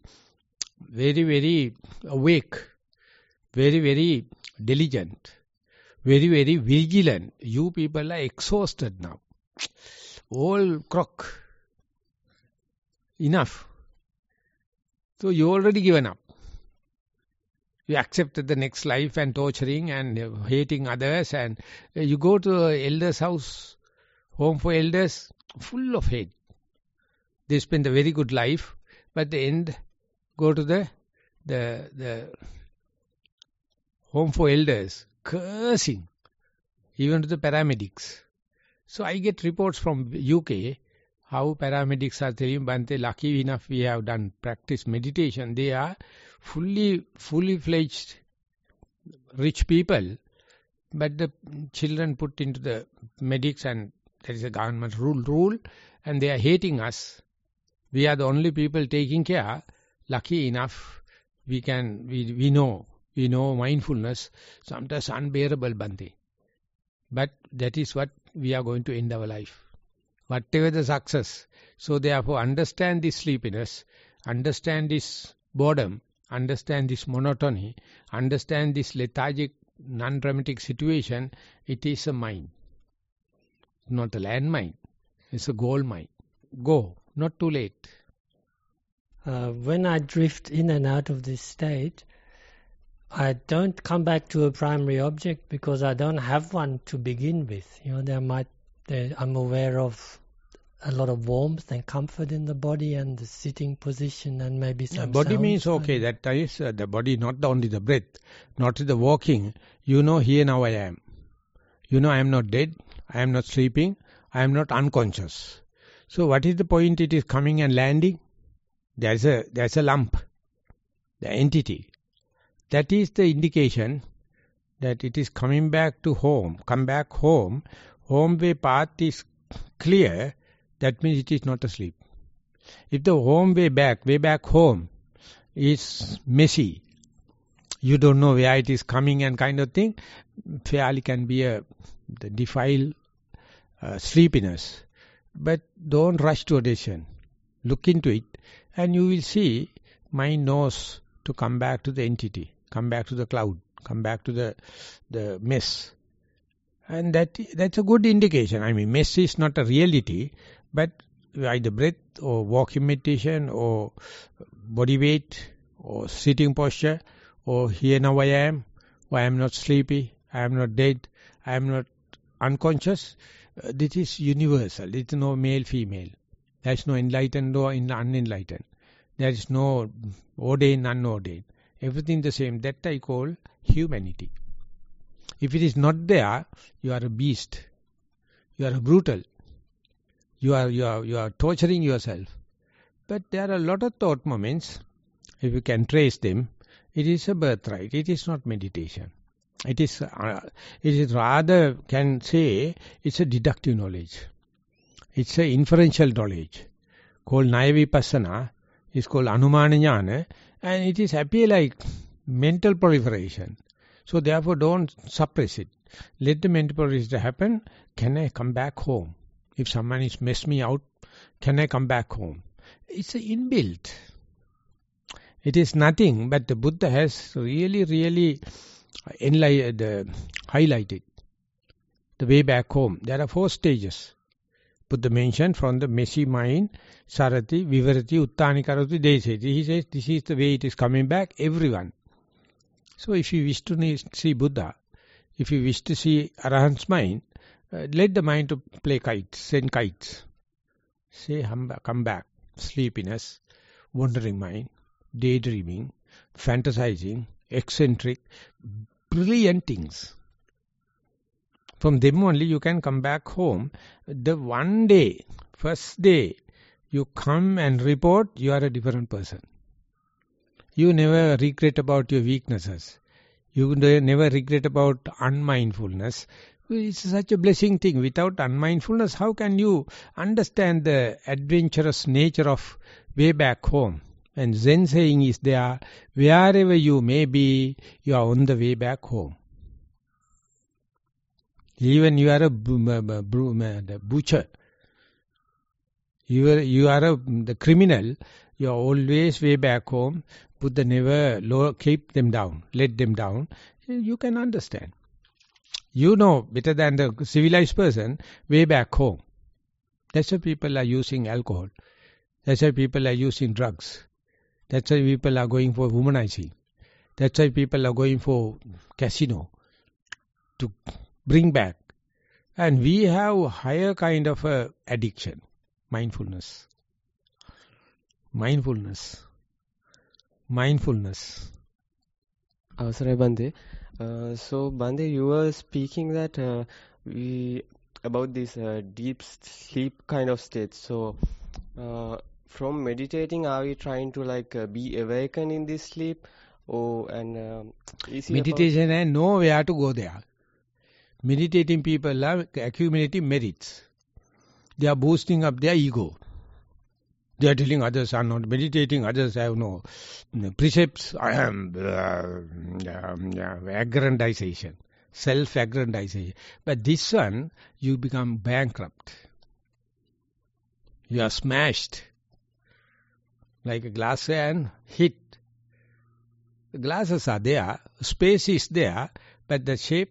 awake, very, very diligent, very, very vigilant. You people are exhausted now. All crock. Enough. So you already given up. You accepted the next life and torturing and hating others, and you go to elders' house, home for elders, full of hate. They spend a very good life, but at the end, go to the home for elders, cursing, even to the paramedics. So I get reports from UK, how paramedics are telling, Bante, lucky enough we have done practice meditation. They are fully fledged rich people, but the children put into the medics, and there is a government rule, and they are hating us. We are the only people taking care. Lucky enough, we know mindfulness. Sometimes unbearable, Bante. But that is what we are going to end our life. Whatever the success. So therefore, understand this sleepiness, understand this boredom, understand this monotony, understand this lethargic, non-dramatic situation. It is a mind. Not a landmine. It's a gold mine. Go. Not too late.
When I drift in and out of this state, I don't come back to a primary object because I don't have one to begin with. I'm aware of a lot of warmth and comfort in the body and the sitting position and maybe some
body
sounds.
Means okay, that is the body, not only the breath, not the walking. Here now I am. I am not dead, I am not sleeping, I am not unconscious. So what is the point it is coming and landing? There's a lump, the entity. That is the indication that it is coming back to home. Come back home. Home way path is clear. That means it is not asleep. If the home way back home is messy, you don't know where it is coming and kind of thing, fairly can be the defile sleepiness. But don't rush to a decision. Look into it and you will see mind knows to come back to the entity, come back to the cloud, come back to the mess. And that's a good indication. I mean, mess is not a reality, but either breath or walking meditation or body weight or sitting posture or here now I am, or I am not sleepy, I am not dead, I am not unconscious. This is universal. There is no male, female. There is no enlightened or unenlightened. There is no ordained, unordained. Everything the same. That I call humanity. If it is not there, you are a beast. You are a brutal. You are torturing yourself. But there are a lot of thought moments. If you can trace them, it is a birthright. It is not meditation. It is rather, can say, it's a deductive knowledge. It's a inferential knowledge. Called Naya Vipassana. It's called Anumana Jnana. And it is appear like mental proliferation. So therefore don't suppress it. Let the mental proliferation happen. Can I come back home? If someone is messed me out, can I come back home? It's a inbuilt. It is nothing, but the Buddha has really highlighted the way back home. There are 4 stages. Buddha mentioned from the messy mind, Sarati, Vivarati, Uttani Karati, Desati. He says this is the way it is coming back, everyone. So if you wish to see Buddha, if you wish to see Arahant's mind, let the mind to play kites, send kites. Say, come back, sleepiness, wandering mind, daydreaming, fantasizing, eccentric, brilliant things. From them only you can come back home. The one day, first day, you come and report, you are a different person. You never regret about your weaknesses. You never regret about unmindfulness. It's such a blessing thing. Without unmindfulness, how can you understand the adventurous nature of way back home? And Zen saying is there, wherever you may be, you are on the way back home. Even you are a butcher, you are the criminal, you are always way back home. Buddha never keep them down, let them down. You can understand. You know better than the civilized person, way back home. That's why people are using alcohol. That's why people are using drugs. That's why people are going for womanizing. That's why people are going for casino to bring back. And we have a higher kind of addiction, mindfulness. Mindfulness.
Avasare Bande. So Bande, you were speaking that about this deep sleep kind of state. So from meditating, are we trying to be awakened in this sleep?
Meditation and know where to go there. Meditating people are accumulating merits. They are boosting up their ego. They are telling others are not meditating, others have no precepts. I am aggrandization, self-aggrandization. But this one, you become bankrupt. You are smashed like a glass and hit. The glasses are there, space is there, but the shape.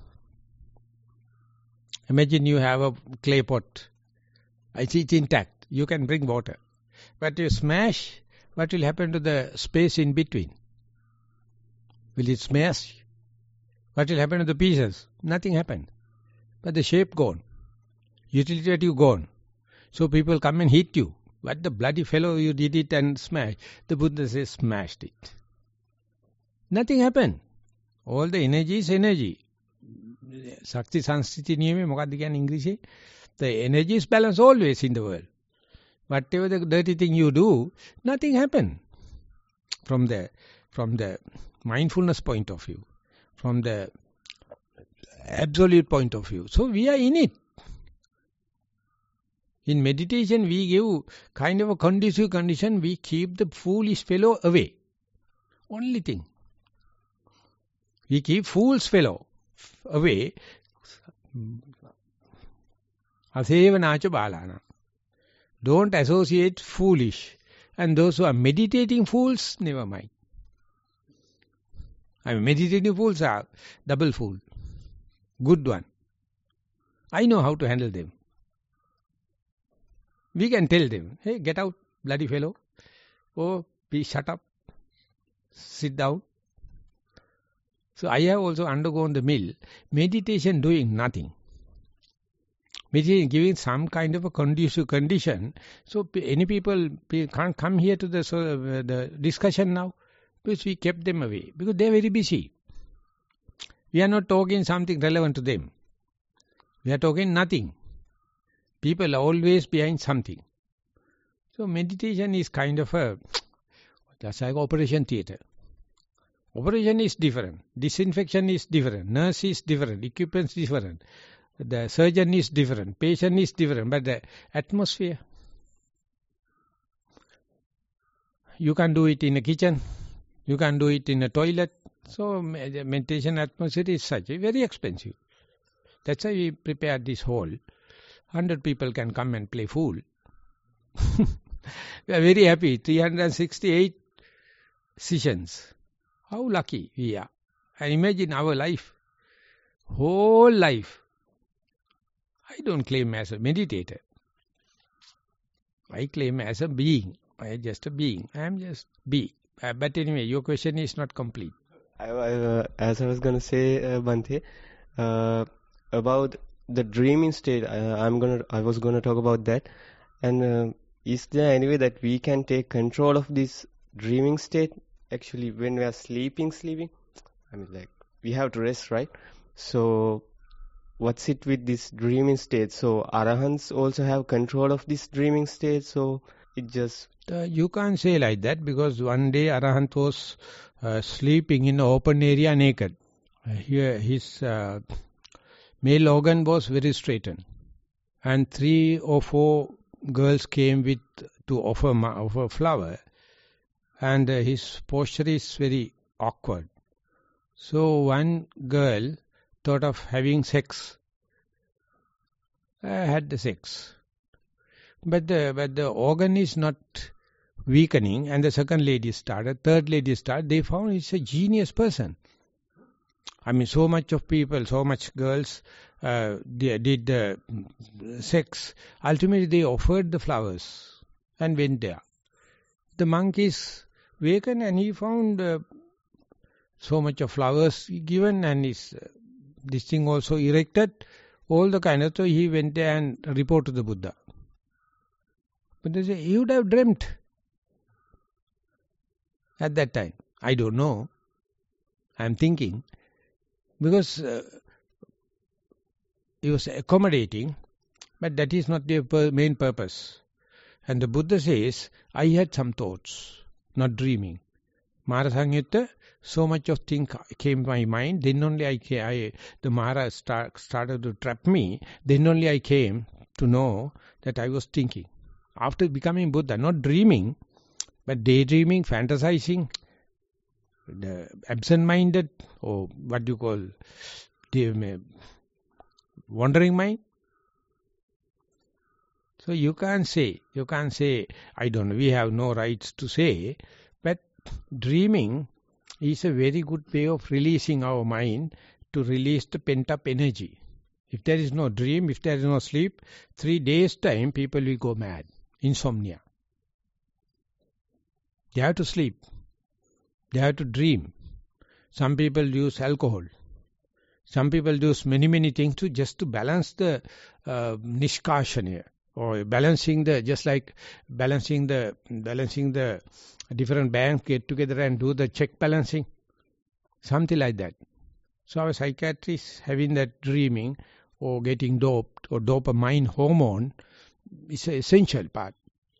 Imagine you have a clay pot. It's intact. You can bring water. But you smash, what will happen to the space in between? Will it smash? What will happen to the pieces? Nothing happened. But the shape gone. Utility value gone. So people come and hit you. What the bloody fellow, you did it and smashed. The Buddha says, smashed it. Nothing happened. All the energy is energy. Sakti Sanskriti Niyame, මොකක්ද කියන්නේ ඉංග්‍රීසියේ? The energy is balanced always in the world. Whatever the dirty thing you do, nothing happened. From the mindfulness point of view, from the absolute point of view. So we are in it. In meditation, we give kind of a conducive condition, we keep the foolish fellow away. Only thing. We keep fool's fellow away. Asevanacha balana. Don't associate foolish. And those who are meditating fools, never mind. Meditating fools are double fool. Good one. I know how to handle them. We can tell them, hey, get out, bloody fellow. Oh, please shut up. Sit down. So I have also undergone the mill. Meditation doing nothing. Meditation giving some kind of a conducive condition. So any people can't come here to the discussion now. Because we kept them away. Because they are very busy. We are not talking something relevant to them. We are talking nothing. People are always behind something. So meditation is kind of just like operation theatre. Operation is different. Disinfection is different. Nurse is different. Equipment is different. The surgeon is different. Patient is different. But the atmosphere, you can do it in a kitchen. You can do it in a toilet. So meditation atmosphere is such. Very expensive. That's why we prepared this hall. 100 people can come and play fool. We are very happy. 368 sessions. How lucky we are. And imagine our life, whole life. I don't claim as a meditator. I claim as a being. I am just a being. I am just being. But anyway, your question is not complete.
As I was going to say, Bhante, about the dreaming state, I was going to talk about that. And is there any way that we can take control of this dreaming state? Actually, when we are sleeping, I mean, like, we have to rest, right? So, what's it with this dreaming state? So, Arahants also have control of this dreaming state, so it just...
You can't say like that, because one day Arahant was sleeping in an open area naked. Here his male organ was very straightened. And 3 or 4 girls came to offer flower. And his posture is very awkward. So one girl thought of having sex. Had the sex. But the organ is not weakening, and the second lady started, third lady started. They found he's a genius person. I mean, so much of people, so much girls they did the sex. Ultimately, they offered the flowers and went there. The monk is wakened, and he found so much of flowers given, and this thing also erected, all the kind of. So he went there and reported to the Buddha. But they say, you would have dreamt at that time. I don't know. I am thinking. Because he was accommodating, but that is not the main purpose. And the Buddha says, I had some thoughts, not dreaming. Mara Sangyutta, so much of things came to my mind. Then only the Mara started to trap me. Then only I came to know that I was thinking. After becoming Buddha, not dreaming, but daydreaming, fantasizing, the absent-minded, or what you call the wandering mind. So you can't say, I don't know, we have no rights to say, but dreaming is a very good way of releasing our mind to release the pent-up energy. If there is no dream, if there is no sleep, 3 days' time, people will go mad. Insomnia. They have to sleep. They have to dream. Some people use alcohol. Some people use many things to balance the nishkashana, or balancing just like balancing the different banks get together and do the check balancing. Something like that. So our psychiatrists having that dreaming or getting doped or dopamine hormone is an essential part.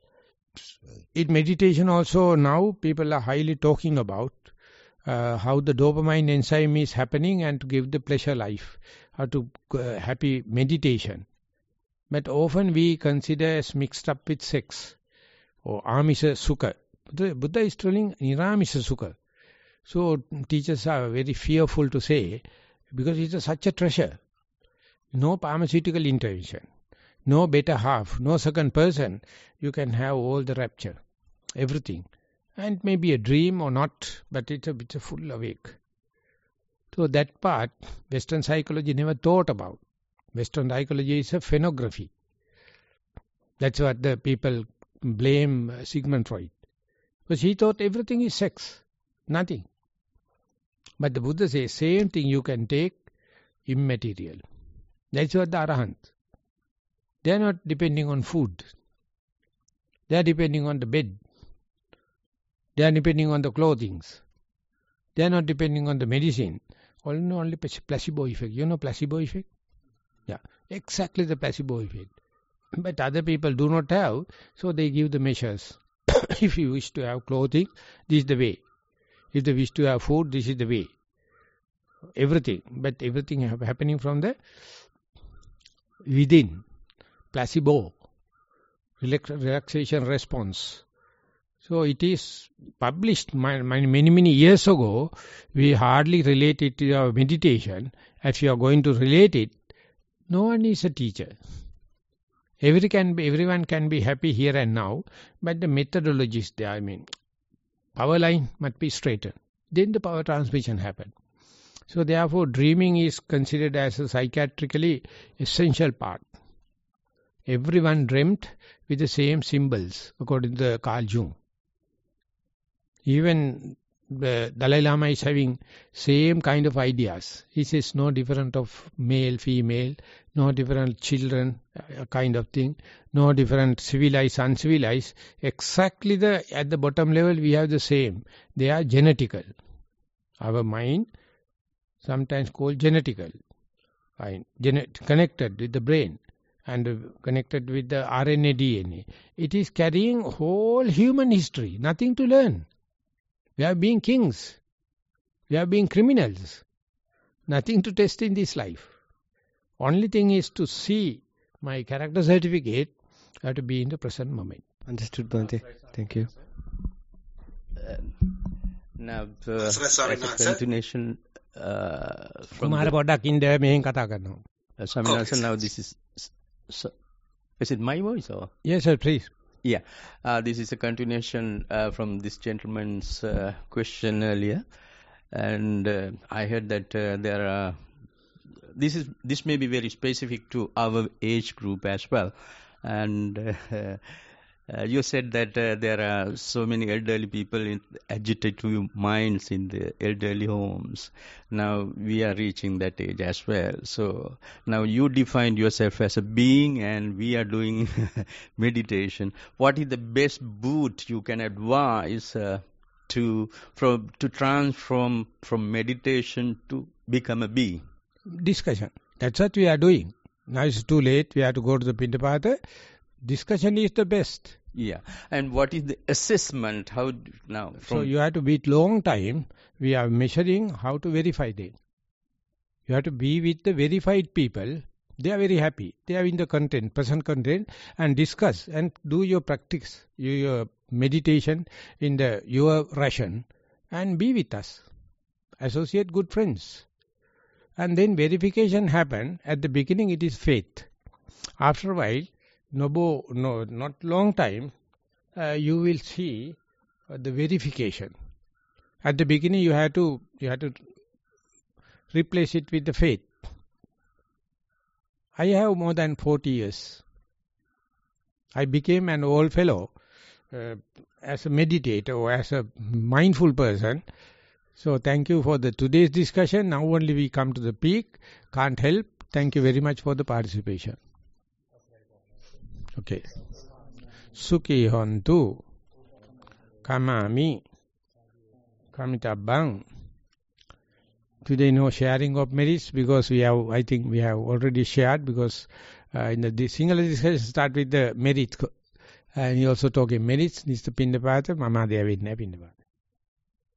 In meditation also now people are highly talking about how the dopamine enzyme is happening and to give the pleasure life, how to happy meditation. But often we consider as mixed up with sex or amisa sukha. The Buddha is telling niramisa sukha. So teachers are very fearful to say, because it's such a treasure. No pharmaceutical intervention. No better half, no second person, you can have all the rapture, everything. And maybe a dream or not, but it's a full awake. So that part, Western psychology never thought about. Western psychology is a phonography. That's what the people blame Sigmund Freud. Because he thought everything is sex, nothing. But the Buddha says, same thing you can take immaterial. That's what the Arahant. They are not depending on food. They are depending on the bed. They are depending on the clothing. They are not depending on the medicine. Only placebo effect. You know placebo effect? Yeah, exactly the placebo effect. But other people do not have, so they give the measures. If you wish to have clothing, this is the way. If they wish to have food, this is the way. Everything. But everything happening from the within. Placebo, relaxation response. So it is published many years ago. We hardly relate it to our meditation. If you are going to relate it, no one is a teacher. Everyone can be happy here and now, but the methodology is there. I mean, power line must be straightened. Then the power transmission happens. So therefore dreaming is considered as a psychiatrically essential part. Everyone dreamt with the same symbols according to Carl Jung. Even the Dalai Lama is having same kind of ideas. He says no different of male, female, no different children kind of thing, no different civilized, uncivilized. Exactly at the bottom level we have the same. They are genetical. Our mind sometimes called genetical, connected with the brain and connected with the RNA, DNA. It is carrying whole human history, nothing to learn. We have been kings. We have been criminals. Nothing to test in this life. Only thing is to see my character certificate, I have to be in the present moment.
Understood, Bhante. Thank you.
Now, as a continuation from
Kumara Podak in there, mehin kata karna.
Swaminathan, now this is it my voice or?
Yes, sir, please.
Yeah, this is a continuation from this gentleman's question earlier, and I heard that there are. This may be very specific to our age group as well, and you said that there are so many elderly people in agitative minds in the elderly homes. Now we are reaching that age as well. So now you defined yourself as a being, and we are doing meditation. What is the best boot you can advise to transform from meditation to become a being?
Discussion. That's what we are doing. Now it's too late. We have to go to the Pindapata. Discussion is the best.
Yeah. And what is the assessment? How now?
So you have to be long time. We are measuring how to verify them. You have to be with the verified people. They are very happy. They are in the content, present content, and discuss and do your practice, your meditation in your ration, and be with us. Associate good friends. And then verification happen. At the beginning it is faith. After a while, not long time, you will see the verification. At the beginning you have to replace it with the faith. I have more than 40 years. I became an old fellow as a meditator or as a mindful person. So thank you for today's discussion. Now only we come to the peak. Can't help. Thank you very much for the participation. Okay. Sukhi hontu. Kamami. Kamitabang. Today no sharing of merits because I think we have already shared because in the single discussion start with the merit. And he also talking merits. This is the Pindapata. Mama they have Pindapata.